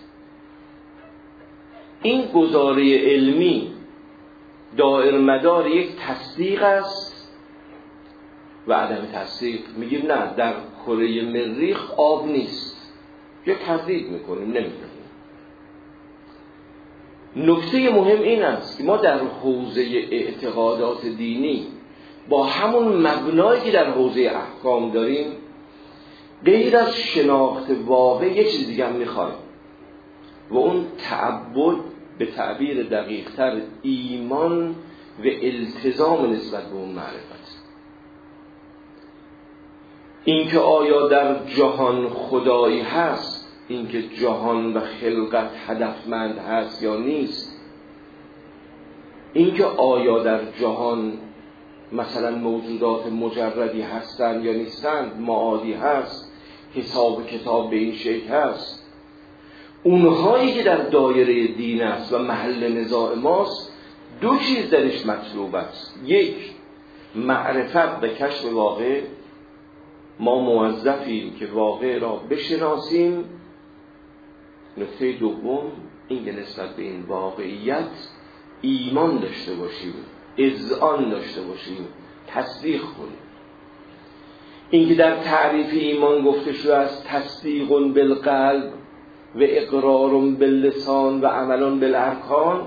این گزاره علمی دائر مدار یک تصدیق است و عدم تصدیق. میگیم نه، در کره مریخ آب نیست، یا تردید میکنیم، نمیدونیم. نکته مهم این است که ما در حوزه اعتقادات دینی با همون مبنایی که در حوزه احکام داریم، غیر از شناخت واقع یه چیز دیگه هم میخوایم و اون تعبد، به تعبیر دقیق‌تر ایمان و التزام نسبت به اون معرفت. اینکه آیا در جهان خدایی هست، اینکه جهان و خلقت هدفمند هست یا نیست، اینکه آیا در جهان مثلا موجودات مجردی هستند یا نیستند، معادی هست، حساب و کتاب به این شکل هست، اونهایی که در دایره دین است و محل نزاع ماست، دو چیز درش مطلوب است. یک، معرفت و کشف واقع. ما موظفیم که واقع را بشناسیم. نکته دوم این که نسبت به این واقعیت ایمان داشته باشیم، اذعان داشته باشیم، تصدیق کنیم. این که در تعریف ایمان گفته شده است تصدیق بالقلب و اقرار باللسان و عمل بالارکان،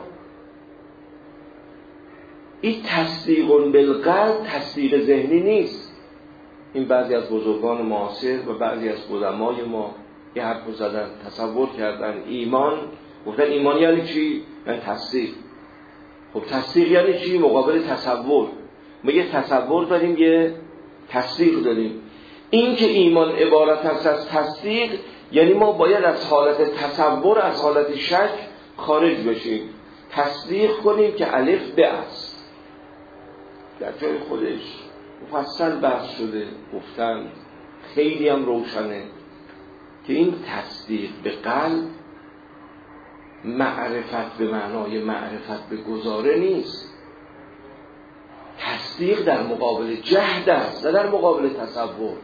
این تصدیق بالقلب تصدیق ذهنی نیست. این بعضی از بزرگان معاصر و بعضی از قدمای ما یه حرف زدن، تصور کردن ایمان، گفتن ایمان یعنی چی؟ یعنی تصدیق. خب تصدیق یعنی چی؟ مقابل تصور. ما یه تصور داریم، یه تصدیق داریم. این که ایمان عبارت است از تصدیق، یعنی ما باید از حالت تصور، از حالت شک خارج بشیم، تصدیق کنیم که الف به است. در جای خودش مفصل بحث شده، گفتن خیلی هم روشنه که این تصدیق به قلب معرفت به معنای معرفت به گزاره نیست. تصدیق در مقابل جهد است، نه در مقابل تصور.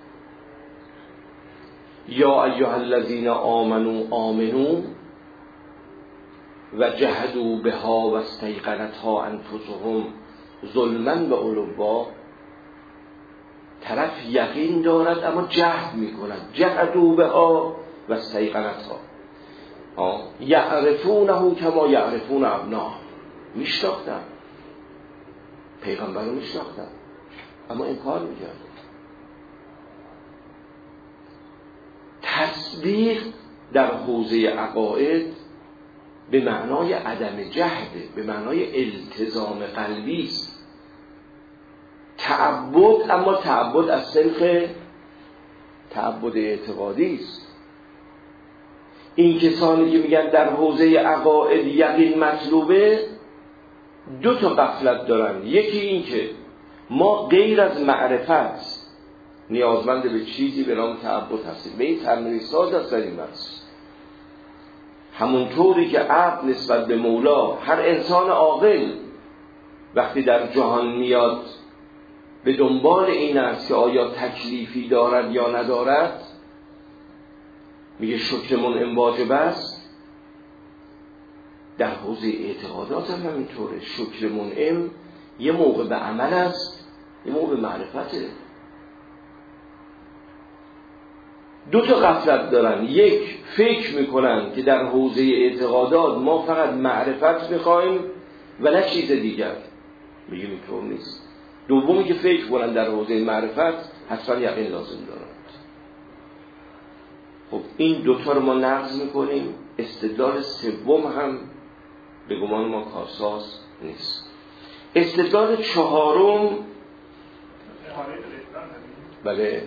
یا ایها الذین آمنوا آمنوا و جهدوا بها و استیقنتها انفسهم ظلما و علوا. طرف یقین دارد اما جهد میکند. جهدوا بها و استیقنتها، یعرفونه کما یعرفون ابناء. میشناختن، پیغمبر رو میشناختن اما انکار میکرد. تصدیق در حوزه عقاید به معنای عدم جهده، به معنای التزام قلبی است. تعبد، اما تعبد از صنف تعبد اعتقادی است. این کسانی که میگن در حوزه عقاید یقین مطلوبه، دو تا غفلت دارن. یکی این که ما غیر از معرفت نیازمند به چیزی به نام تعبد هستیم. به این تمرین ساز است در این بحث. همونطوری که عقل نسبت به مولا، هر انسان عاقل وقتی در جهان میاد به دنبال این است که آیا تکلیفی دارد یا ندارد، میگه شکر منعم واجب است. در حوزه اعتقادات هم همینطوره. شکر منعم یه موقع به عمل است، یه موقع به معرفته. دو تا غفلت دارن. یک، فکر میکنن که در حوزه اعتقادات ما فقط معرفت میخوایم و نه چیز دیگر. میگه اینطور نیست. دومی که فکر کنن در حوزه معرفت حتما یقین لازم دارند. خب این دوتا رو ما نقض میکنیم. استدلال سوم هم به گمان ما کارساز نیست. استدلال چهارم، بله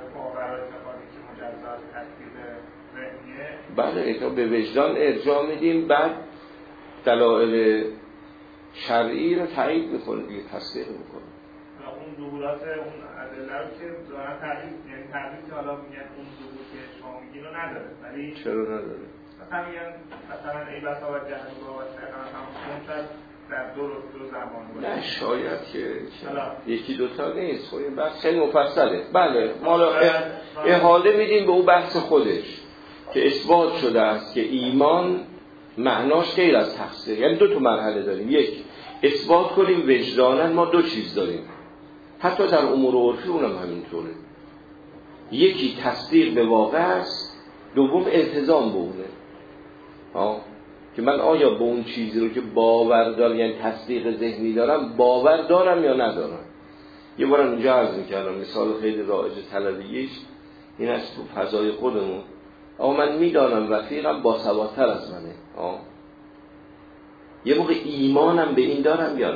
بله ایتا به وجدان ارجاع میدیم، بعد دلایل شرعی رو تایید میکنه دیگه، تصدیق میکنه. اون ظهورات اون ادله رو که دارن تعریف، یعنی تعریف که حالا میگن اون ظهور که شما میگین رو نداره، ولی چرا نداره؟ مثلا میگن مثلا ای بسا و جهل و واسطه هم شد در دو دو زبان. نه شاید که یکی دوتا نیست. خب این بحث خیلی مفصله. بله ما احاله میدیم به اون بحث خودش که اثبات شده است که ایمان معناش غیر از تفسیر. یعنی دو تا مرحله داریم. یک، اثبات کنیم وجداناً ما دو چیز داریم، حتی در امور عرفی اونم همینطوره. یکی تصدیق به واقع است، دوم التزام به اونه، ها که من آیا به اون چیزی رو که باور دارم، یعنی تصدیق ذهنی دارم، باور دارم یا ندارم. یه بارم اینجا عرض میکردم مثال خیلی رایج طلبیش این است تو فضای خودمون، اما من میدانم رفیقم باسوادتر از منه، ها یه موقع ایمانم به این دارم یا نه.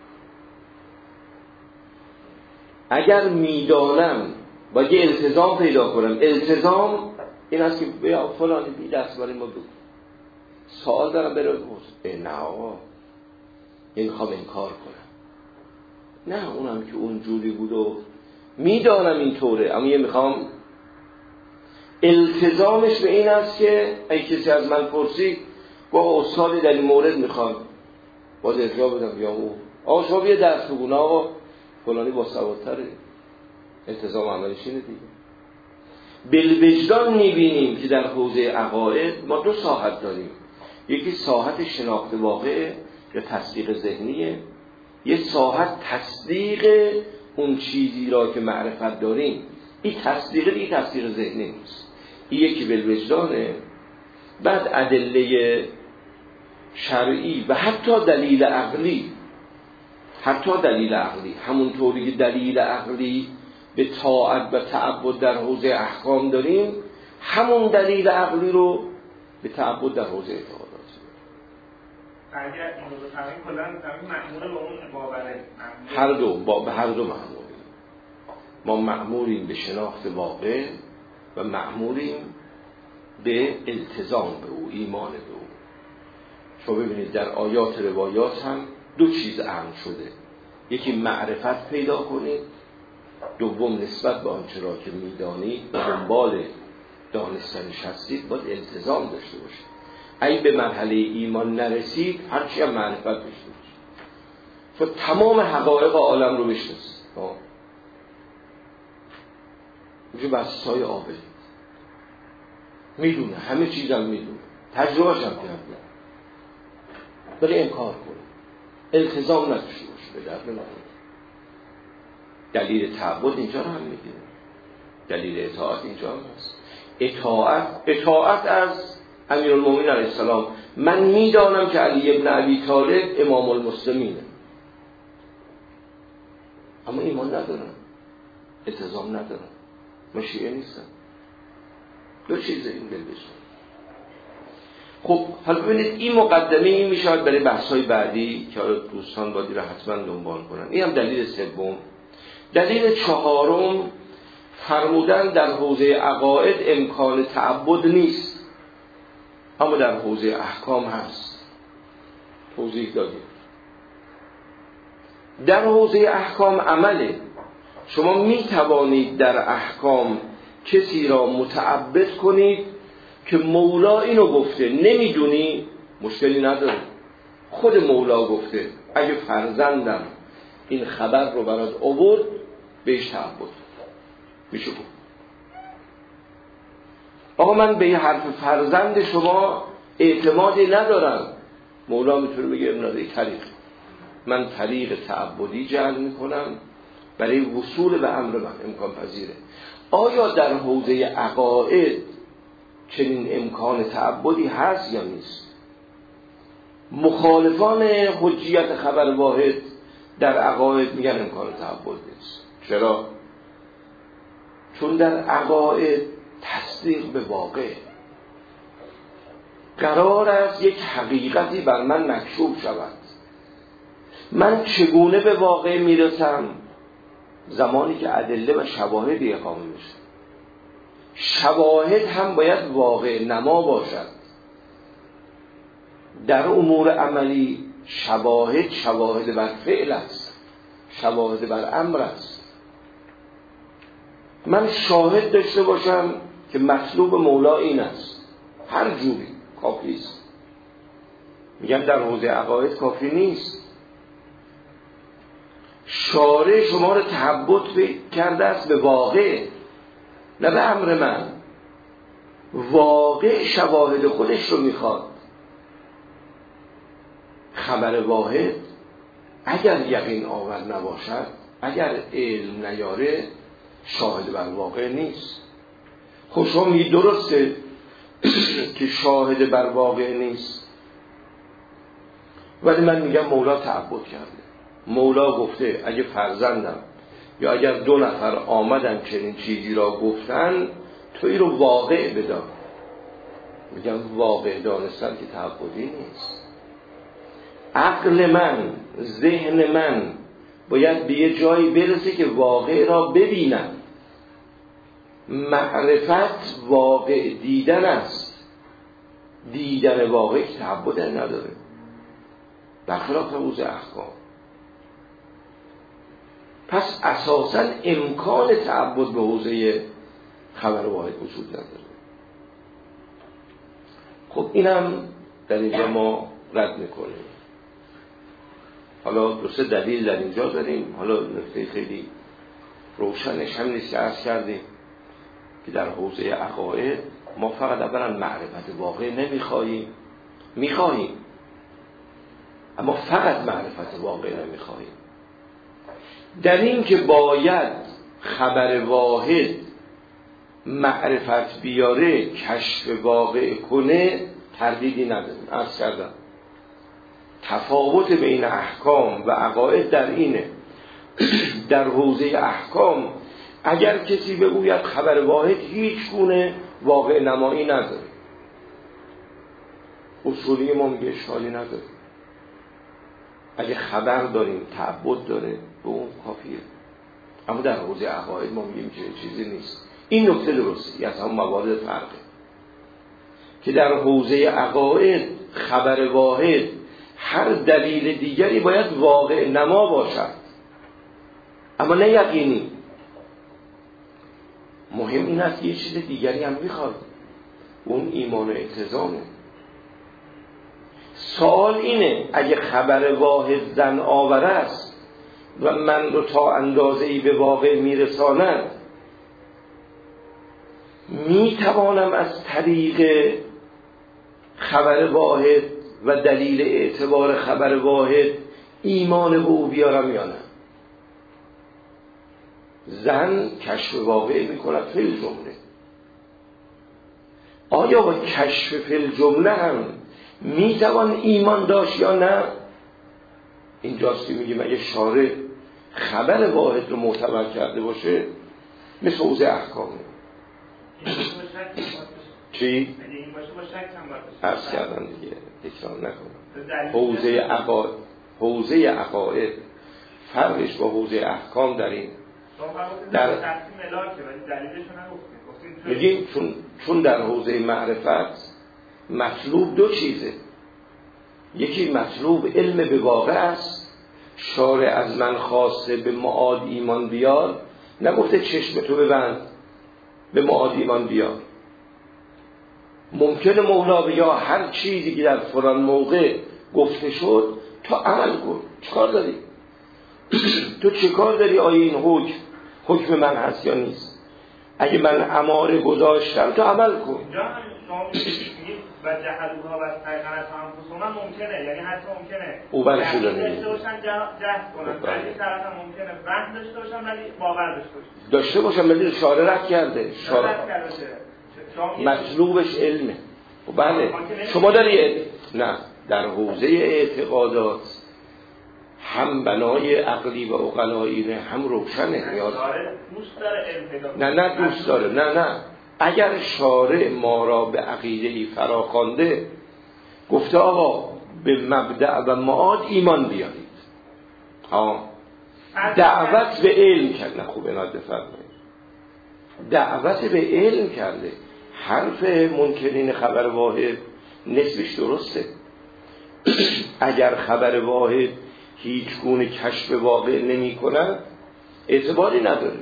اگر میدانم با یه التزام پیدا کنم. التزام این است که بیا فلانی بی دست برای ما بگو، سوال دارم برای بپرس، نه آقا این خوام انکار کنم، نه اونم که اونجوری بود و میدانم اینطوره، اما یه میخوام. التزامش به این است که اگه کسی از من پرسید با استادی در این مورد میخوام باز ارجاع بدم، یا اون آقا شما بیا درس بگو، آقا فلانی با سوادتره. التزام عملش اینه دیگه. بالوجدان میبینیم که در حوزه عقاید ما دو ساحت داریم، یکی ساحت شناخت واقع یا تصدیق ذهنیه، یه ساحت تصدیق اون چیزی را که معرفت داریم. این تصدیق دیگه تصدیق ذهنی نیست، این یکی بالوجدانه. بعد ادله شرعی و حتی دلیل عقلی، حتی دلیل عقلی همونطوری که دلیل عقلی به طاعت و تعبد در حوزه احکام داریم، همون دلیل عقلی رو به تعبد در حوزه اعتقادات. اگر این رو بفهمیم کلا بفهمیم مأمور به اون باوره، هر دو با به هر دو مأموریم. ما مأموریم به شناخت واقع و مأموریم به التزام به او، ایمان به او. شما ببینید در آیات روایات هم دو چیز امر شده، یکی معرفت پیدا کنید، دوم نسبت به آنچه را که میدانید و دنبال دانستنش هستید باید التزام داشته باشید. اگه به مرحله ایمان نرسید هرچی هم معرفت داشته باشید، چون تمام حقایق عالم رو بشناسید، اونجا بسای آبه میدونه، همه چیزم میدونه، تجربهش هم کرده، ولی انکار کنه، التزام نداشته باشه، به درد نمیخوره. دلیل تعبد اینجا رو هم میگیره، دلیل اطاعت اینجا هم هست. اطاعت اطاعت از امیرالمومنین علیه السلام. من میدانم که علی ابن ابی طالب امام المسلمینه، اما ایمان ندارم، التزام ندارم، من شیعه نیستم. دو چیزه این دل بشن. خب حالا ببینید این مقدمه این میشود برای بحث‌های بعدی که دوستان باید را حتما دنبال کنن. این هم دلیل سوم. دلیل چهارم فرمودن در حوزه عقاید امکان تعبد نیست، اما در حوزه احکام هست. توضیح دادیم. در حوزه احکام عمله. شما می توانید در احکام کسی را متعبد کنید که مولا اینو گفته، نمیدونی مشکلی نداره، خود مولا گفته اگه فرزندم این خبر رو برات آورد بهش تعبد میشه بود. آقا من به یه حرف فرزند شما اعتمادی ندارم، مولا میتونه بگه ابن طریق، من طریق تعبدی جعل میکنم برای وصول به امر من، امکان پذیره. آیا در حوزه عقاید چنین امکان تعبدی هست یا نیست؟ مخالفان حجیت خبر واحد در عقاید میگن امکان تعبد نیست. چرا؟ چون در عقاید تصدیق به واقع قرار است یک حقیقتی بر من مکشوف شود. من چگونه به واقع میرسم؟ زمانی که ادله و شواهدی اقامه میشه. شواهد هم باید واقع نما باشد. در امور عملی شواهد شواهد بر فعل است، شواهد بر امر است. من شاهد داشته باشم که مطلوب مولا این است، هر جوری کافی است. میگم در حوزه عقاید کافی نیست. شارع شما رو تعبد کرده است به واقع، نه به امر من. واقع شواهد خودش رو میخواد. خبر واحد اگر یقین آور نباشد، اگر علم نیاره، شاهد بر واقع نیست. خب شما میگید درسته، که شاهد بر واقع نیست. ولی من میگم مولا تعبد کرده. مولا گفته اگه فرزندم یا اگر دو نفر آمدن چنین چیزی را گفتن تو این رو واقع بدان. میگم واقع دانستن که تعبدی نیست. عقل من، ذهن من باید به یه جایی برسه که واقع را ببینم. معرفت واقع دیدن است. دیدن واقع که تعبد نداره، برخلاف حوزه احکام. پس اساساً امکان تعبد به حوزه خبر واحد وجود نداره. خب اینم در اینجا ما رد میکنیم. حالا دو سه دلیل در اینجا داریم. حالا نکته خیلی روشنش هم نیست که عرض کردیم که در حوزه عقاید ما فقط اولا معرفت واقع نمیخواهیم، میخواهیم اما فقط معرفت واقع نمیخواهیم. در این که باید خبر واحد معرفت بیاره، کشف واقع کنه، تردیدی نداریم. عرض کردم تفاوت بین احکام و عقاید در اینه. در حوزه احکام اگر کسی بگوید خبر واحد هیچ گونه واقع نمایی نداره، اصولی ما میگه اشکالی نداره. اگه خبر داریم تعبد داره به اون کافیه. اما در حوزه عقاید ما میگیم که چیزی نیست. این نکته درسته، یعنی هم موارد فرقه که در حوزه عقاید خبر واحد هر دلیل دیگری باید واقع نما باشد اما نه یقینی. مهم این است که یه چیز دیگری هم میخواد، اون ایمان و التزامه. سوال اینه اگه خبر واحد زن آور است و من رو تا اندازه‌ای به واقع میرساند، میتوانم از طریق خبر واحد و دلیل اعتبار خبر واحد ایمان به او بیارم یا نه؟ زن کشف واقع میکند فی الجمله. آیا با کشف فی الجمله هم میتوان ایمان داشت یا نه؟ اینجاست که میگیم اگه شارع خبر واحد رو معتبر کرده باشه مثل حوزه احکامه. چی؟ عرض کردم دیگه، تکرار نکنم. حوزه عقاید حوزه عقاید فرقش با حوزه احکام در این در میگیم چون چون در حوزه معرفت مطلوب دو چیزه. یکی مطلوب علم به واقع است. شارع از من خواسته به معاد ایمان بیار، نگفته چشم تو ببند به معاد ایمان بیار. ممکنه مولا بگه هر چیزی که در فلان موقع گفته شد تو عمل کن. چیکار داری؟ تو چیکار داری؟ آیا این حکم حکم من هست یا نیست؟ اگه من اماره گذاشتم تو عمل کن. و جهلوها و استيقنت انفسهم ممکنه، یعنی حتی ممکنه او برشون داشته باشن جهل کنن، ولی طرف هم ممکنه فهم داشته باشن ولی باور داشته باشن داشته باشن ولی شارع رد کرده. شارع مطلوبش علمه. بله شما داری نه در حوزه اعتقادات هم بنای عقلی و عقلایی هم روشنه. نیاز نه نه دوست داره نه نه اگر شارع ما را به عقیده‌ای فراخوانده گفته آقا به مبدأ و معاد ایمان بیارید، ها دعوت به علم کرد. نه خوب ایناد بفرمایید دعوت به علم کرده. حرف منکرین خبر واحد نسبش درسته. اگر خبر واحد هیچ گونه کشف واقع نمی کند اعتباری نداره،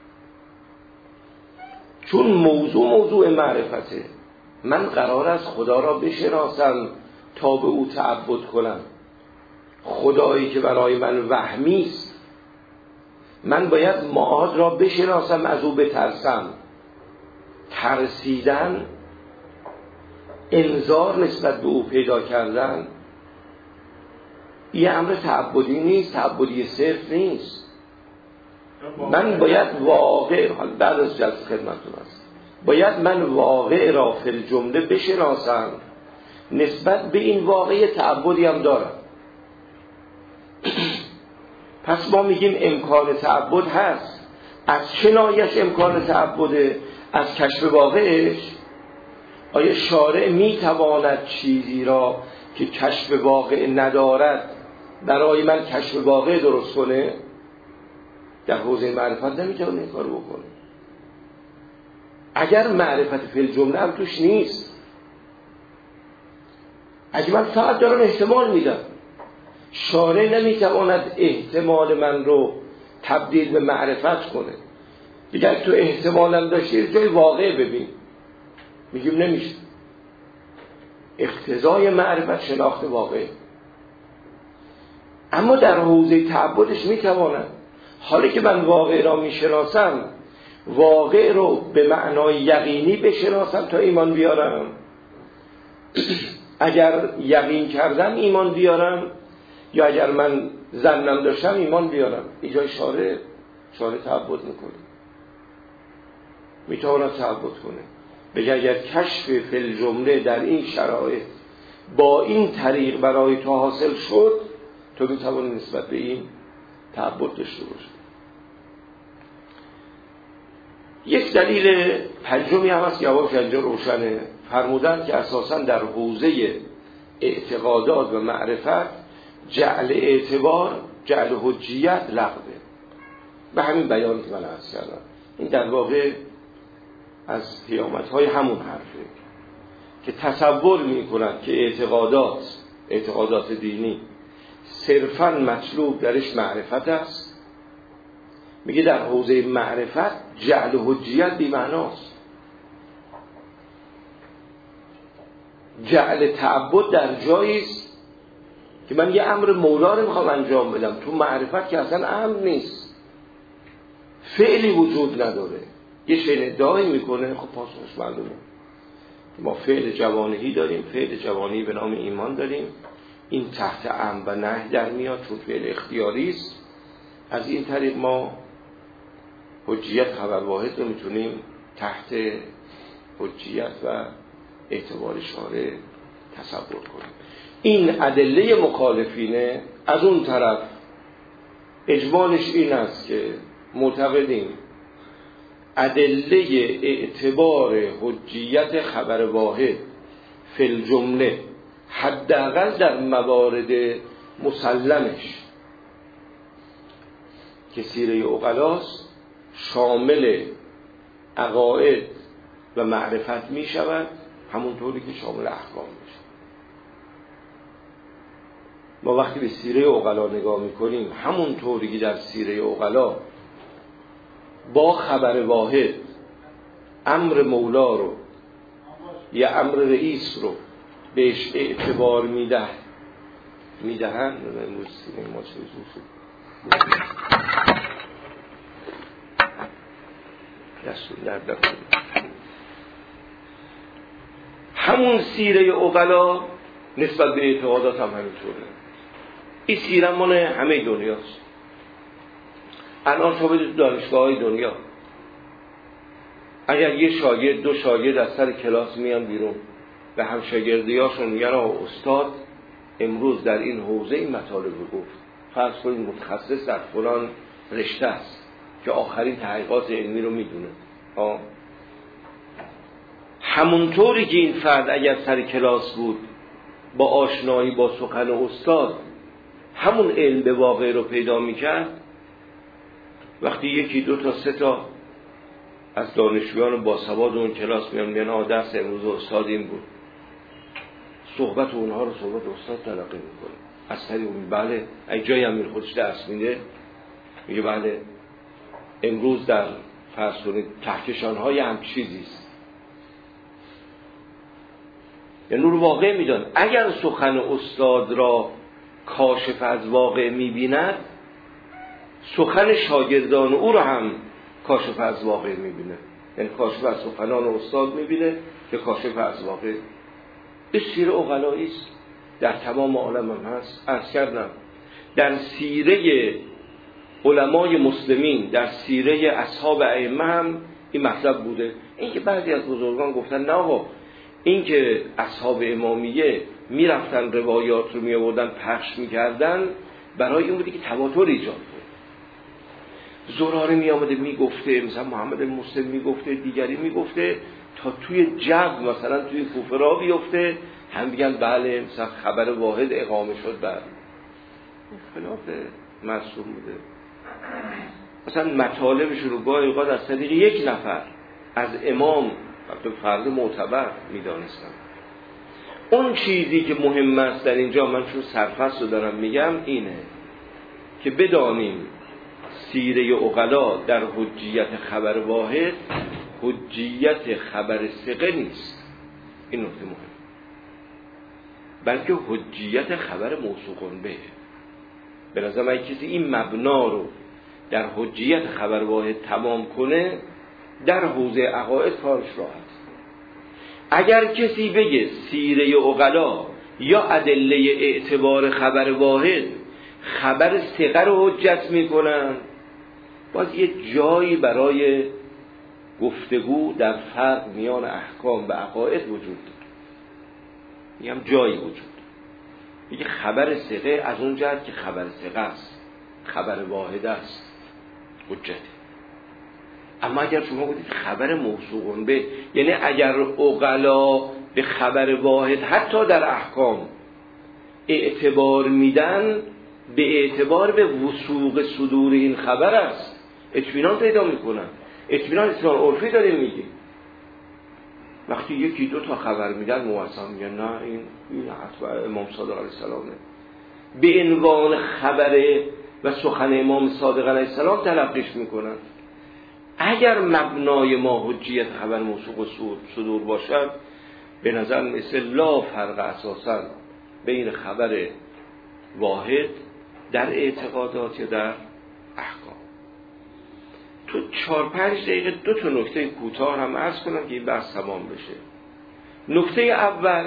چون موضوع موضوع معرفته. من قرار است خدا را بشناسم تا به او تعبد کنم. خدایی که برای من وهمی است، من باید معاد را بشناسم، از او بترسم. ترسیدن، انذار نسبت به او پیدا کردن، یه امر تعبدی نیست، تعبدی صرف نیست. من باید واقع، حال بعد از جلسه خدمتتون هست، باید من واقع را فی الجمله بشناسم، نسبت به این واقع تعبدی هم دارم. پس ما میگیم امکان تعبد هست. از چه ناحیه‌اش امکان تعبده؟ از کشف واقعش. آیا شارع میتواند چیزی را که کشف واقع ندارد برای من کشف واقع درست کنه؟ در حوزه معرفت نمیتونه این کارو بکنه. اگر معرفت فی الجمله هم توش نیست، اگه من فقط دارم احتمال میدم، شارع نمیتواند احتمال من رو تبدیل به معرفت کنه. دیگر تو احتمالم داشتی جای واقع ببین، میگیم نمیشه. اقتضای معرفت شناخت واقع. اما در حوزه تعبدش میتوانم. حالی که من واقع را میشناسم، واقع رو به معنای یقینی بشناسم تا ایمان بیارم. اگر یقین کردم ایمان بیارم، یا اگر من ظنم داشتم ایمان بیارم. اینجای شارع شارع تعبد میکنه، میتواند تعبد کنه. بگه اگر کشف فی الجمله در این شرایط با این طریق برای تو حاصل شد، تو میتوانی نسبت به این تعبد داشته باشی. یک دلیل پنجمی هم هست، یواش اینجا روشنه، فرمودن که اساساً در حوزه اعتقادات و معرفت جعل اعتبار، جعل حجیت لغوه. به همین بیانی که من عرض کردم، این در واقع از پیامدهای همون حرفه که تصور میکنند که اعتقادات اعتقادات دینی صرفاً مطلوب درش معرفت است. میگه در حوزه معرفت جعل حجیت بی معناست. جعل تعبد در جایی است که من یه امر مولا رو میخوام انجام بدم، تو معرفت که اصلا امر نیست، فعلی وجود نداره. یه شیء ادعایی میکنه، خب پاسخش معلومه. ما فعل جوانهی داریم، فعل جوانی به نام ایمان داریم، این تحت امر و نهی در میاد چون فعل اختیاری است. از این طریق ما حجیت خبر واحد رو میتونیم تحت حجیت و اعتبار شارع تصور کنیم. این ادله مخالفینه. از اون طرف اجمالش این است که معتقدیم ادله اعتبار حجیت خبر واحد فی الجمله حداقل در موارد مسلمش که سیره عقلاست شامل عقاید و معرفت می شود، همونطوری که شامل احکام می شود. ما وقتی به سیره عقلا نگاه می کنیم، همونطوری که در سیره عقلا با خبر واحد امر مولا رو یا امر رئیس رو بهش اعتبار میده میدهن. امروز سیره ما چه شد دستون درد نکنه. همون سیره عقلا نسبت به اعتقادات هم همینطوره. این سیره مال همه دنیاست. الان شما بدید دانشگاه های دنیا، اگر یه شاگرد دو شاگرد از سر کلاس میان بیرون و هم شاگردیاشون میگن آقا استاد امروز در این حوزه این مطالب رو گفت، فرض کنید متخصص در فلان رشته است که آخرین تحقیقات علمی رو میدونه، همونطوری که این فرد اگر سر کلاس بود با آشنایی با سخن استاد همون علم به واقع رو پیدا میکرد، وقتی یکی دو تا سه تا از دانشجویان با سواد اون کلاس میان میگن آ درس امروز استاد این بود، صحبت اونها رو صحبت استاد تلقی میکنه از طریق اون. بله اگه جایی هم این خودش درس میده میگه بله امروز در فرض کنید کهکشان های هم چیزیست، یعنی رو واقع میدن. اگر سخن استاد را کاشف از واقع میبیند، سخن شاگردان او را هم کاشف از واقع میبینه، یعنی کاشف از سخنان استاد میبینه که کاشف از واقع. این سیره عقلایی است، در تمام عالم هم هست. عرض کردم در سیره علمای مسلمین، در سیره اصحاب ائمه هم این مطلب بوده. این که بعضی از بزرگان گفتن نه آقا، این که اصحاب امامیه میرفتن روایات رو میآوردن پخش میکردن برای این بودی که تواتر ایجاد بود. زراره میآمده میگفته، مثلا محمد مسلم میگفته، دیگری میگفته، تا توی جو مثلا توی کوفه را بیفته، هم بگن بله مثلا خبر واحد اقامه شد، بله خلاف مرسوم بوده. مثلا مطالبش رو گاهی اوقات از طریق یک نفر از امام وقتی فرد معتبر میدانستم. اون چیزی که مهم است در اینجا، من چون سرفصل رو دارم میگم، اینه که بدانیم سیره عقلا در حجیت خبر واحد حجیت خبر ثقه نیست. این نکته مهم، بلکه حجیت خبر موثوق به. به نظر من کسی این مبنا رو در حجیت خبر واحد تمام کنه، در حوزه عقاید کارش راحت. اگر کسی بگه سیره عقلا یا ادله اعتبار خبر واحد خبر ثقه رو حجت میکنن، باز یه جایی برای گفتگو در فرق میان احکام و عقاید وجود داره. میگم جایی وجود داره. میگه خبر ثقه از اون جهت که خبر ثقه است، خبر واحد است، حجته. اما اگر شما بودید خبر موثوق به، یعنی اگر عقلا به خبر واحد حتی در احکام اعتبار میدن، به اعتبار به وثوق صدور این خبر است، اطمینان پیدا میکنن. اطمینان اطمینان عرفی داریم میگیم. وقتی یکی دو تا خبر میدن موثق میگن نه این این حتما امام صادق علیه السلامه، به عنوان خبر و سخن امام صادق علیه السلام تلقیش میکنن. اگر مبنای ما حجیت خبر موثوق صدور باشد، به نظر مثل لا فرق اساسا بین خبر واحد در اعتقادات یا در احکام. تو چهار پنج دقیقه دو تا نکته کوتاه هم عرض کنم که این بحث تمام بشه. نکته اول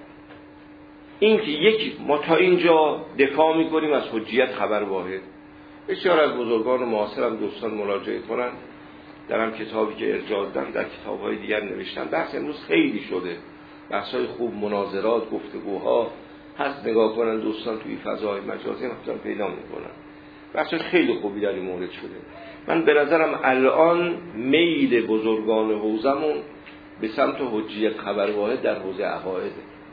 این که یک، ما تا اینجا دفاع میکنیم از حجیت خبر واحد. بسیار از بزرگان و معاصرم دوستان مراجعه کنن، درم کتابی که ارجاع دادم در کتاب‌های دیگر نوشتن. بحث امروز خیلی شده، بحث‌های خوب، مناظرات، گفتگوها هست، نگاه کنن دوستان توی فضای مجازی مثلا پیدا میکنن. بحث خیلی خوبی در این مورد شده. من به نظرم الان میل بزرگان حوزمون به سمت حجیت خبر واحد در حوزه عقایده.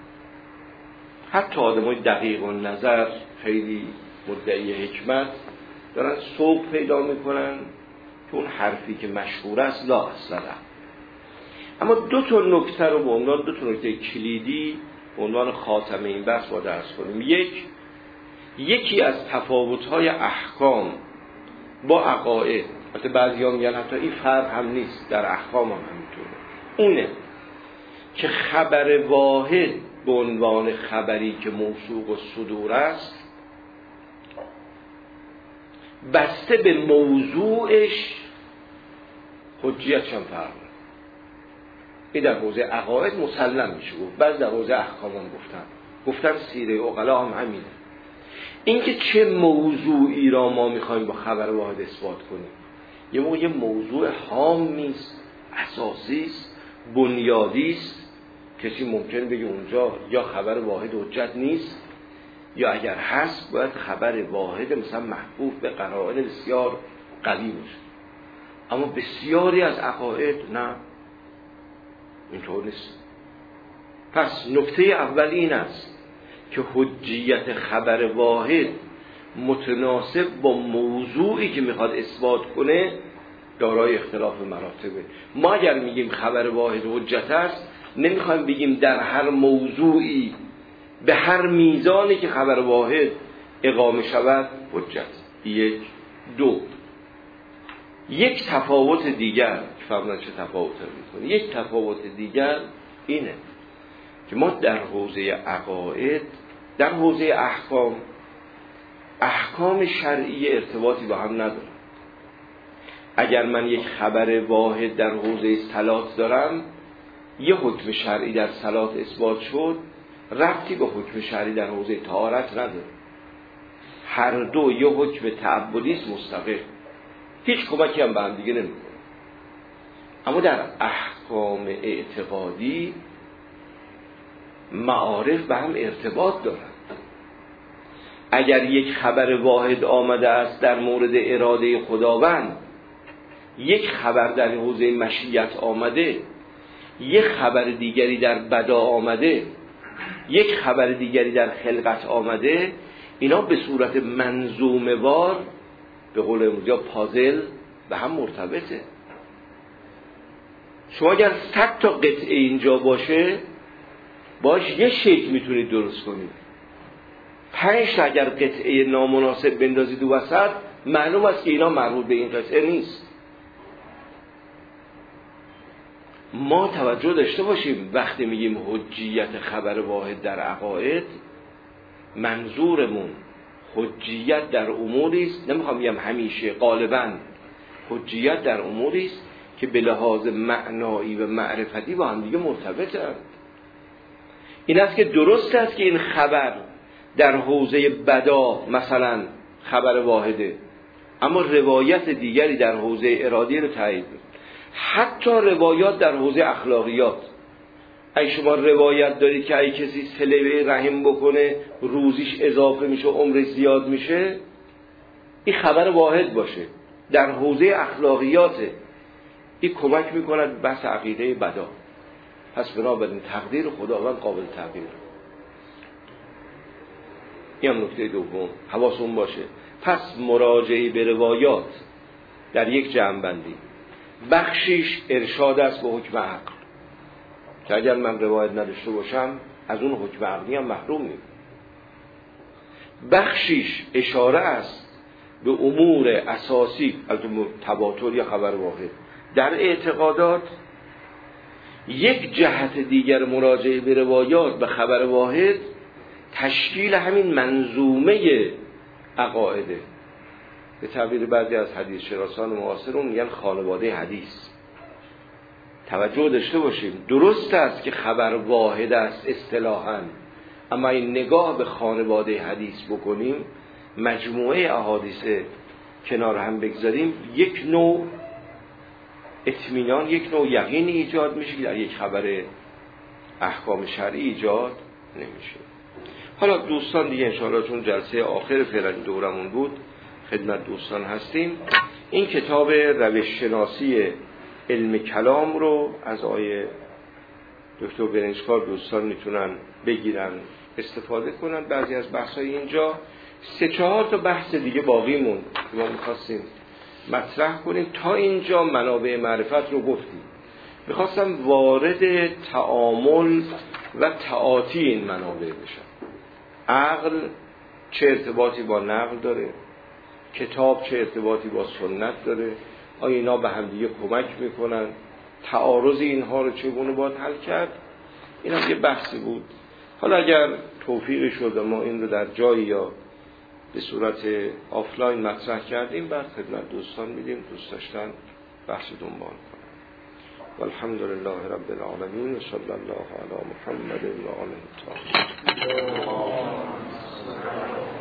حتی آدمای دقیق و نظر، خیلی مدعی حکمت، دارن سوق پیدا میکنن که اون حرفی که مشهور است لا اصل له. اما دو تا نکته رو به عنوان دو تا نکته کلیدی به عنوان خاتمه این بحث با درس کنیم. یک، یکی از تفاوت‌های احکام با عقاید، البته بعضی‌ها میگن حتی این فرق هم نیست، در احکام هم همینطوره، اینه که خبر واحد به عنوان خبری که موثوق و صدور است، بسته به موضوعش حجیتش هم فرق داره. این در حوزه عقاید مسلم میشه گفت، بعضی در حوزه احکام هم گفتن گفتن سیره عقلا هم همینه. اینکه چه موضوعی را ما میخوایم با خبر واحد اثبات کنیم. یه موقع یه موضوع هامی است، اساسی است، بنیادی است، کسی ممکن بگه اونجا یا خبر واحد حجت نیست، یا اگر هست باید خبر واحد مثلا محفوظ به قرائن بسیار قوی باشه. اما بسیاری از عقاید نه، اینطور نیست. پس نکته اول این است که حجیت خبر واحد متناسب با موضوعی که میخواد اثبات کنه دارای اختلاف مراتبه. ما اگر میگیم خبر واحد حجت است، نمیخوایم بگیم در هر موضوعی به هر میزانی که خبر واحد اقامه شود حجت. یک. دو، یک تفاوت دیگر که فهمنا چه تفاوت میکنه، یک تفاوت دیگر اینه که ما در حوزه عقاید، در حوزه احکام، احکام شرعی ارتباطی با هم نداره. اگر من یک خبر واحد در حوزه صلات دارم، یه حکم شرعی در صلات اثبات شد، ربطی به حکم شرعی در حوزه طهارت نداره. هر دو یه حکم تعبدی است مستقل، هیچ کمکی هم به هم دیگه نمیکنه. اما در احکام اعتقادی معارف به هم ارتباط دارند. اگر یک خبر واحد آمده است در مورد اراده خداوند، یک خبر در حوزه مشیت آمده، یک خبر دیگری در بدا آمده، یک خبر دیگری در خلقت آمده، اینا به صورت منظومه وار به قول امروزی پازل به هم مرتبطه. شما اگر صد تا قطعه اینجا باشه باش یه شکل میتونید درست کنید. پنج تا اگر قطعه نامناسب بندازید وسط، معلوم است که اینا مربوط به این قطعه نیست. ما توجه داشته باشیم وقتی میگیم حجیت خبر واحد در عقاید، منظورمون حجیت در اموری است، نمیخوام بگم همیشه، غالباً حجیت در اموری است که به لحاظ معنایی و معرفتی با هم دیگه مرتبطند. این است که درست است که این خبر در حوزه بدا مثلا خبر واحده، اما روایت دیگری در حوزه ارادی رو تایید می‌کنه. حتی روایات در حوزه اخلاقیات، اگه شما روایت دارید که اگه کسی صله رحم بکنه روزیش اضافه میشه و عمرش زیاد میشه، این خبر واحد باشه در حوزه اخلاقیاته، این کمک میکند بس عقیده بدا. پس بنابراین تقدیر خداوند قابل تغییر. این هم نکته دوم حواستون باشه. پس مراجعه به روایات در یک جمع‌بندی، بخشیش ارشاد است به حکم عقل که اگر من روایت نداشته باشم از اون حکم عقلی هم محرومیم. بخشیش اشاره است به امور اساسی، البته تواتر یا خبر واحد در اعتقادات. یک جهت دیگر مراجعه به روایات به خبر واحد تشکیل همین منظومه عقایده. به تعبیر بعضی از حدیث شناسان معاصرون میگن خانواده حدیث. توجه داشته باشیم، درست است که خبر واحد است اصطلاحاً، اما این نگاه به خانواده حدیث بکنیم، مجموعه احادیث کنار هم بگذاریم، یک نوع اطمینان، یک نوع یقین ایجاد میشه که در یک خبر احکام شرعی ایجاد نمیشه. حالا دوستان دیگه انشاءالله چون جلسه آخر فعلا دورمون بود خدمت دوستان هستیم، این کتاب روش شناسی علم کلام رو از آقای دکتر برنجکار دوستان میتونن بگیرن استفاده کنن. بعضی از بحث‌های اینجا سه چهار تا بحث دیگه باقی موند که ما می‌خواستیم مطرح کنیم. تا اینجا منابع معرفت رو گفتیم. می‌خواستم وارد تعامل و تعاطی این منابع بشم. عقل چه ارتباطی با نقل داره؟ کتاب چه ارتباطی با سنت داره؟ آیا اینا به هم دیگه کمک میکنن؟ تعارض اینها رو چگونه باید حل کرد؟ این هم یه بحثی بود. حالا اگر توفیقی شد ما این رو در جایی یا به صورت آفلاین مطرح کردیم بعد خدمت دوستان میدیم، دوست داشتن بحث دنبال کنن. والحمد لله رب العالمین و صلی الله علی محمد و آله الطاهرین.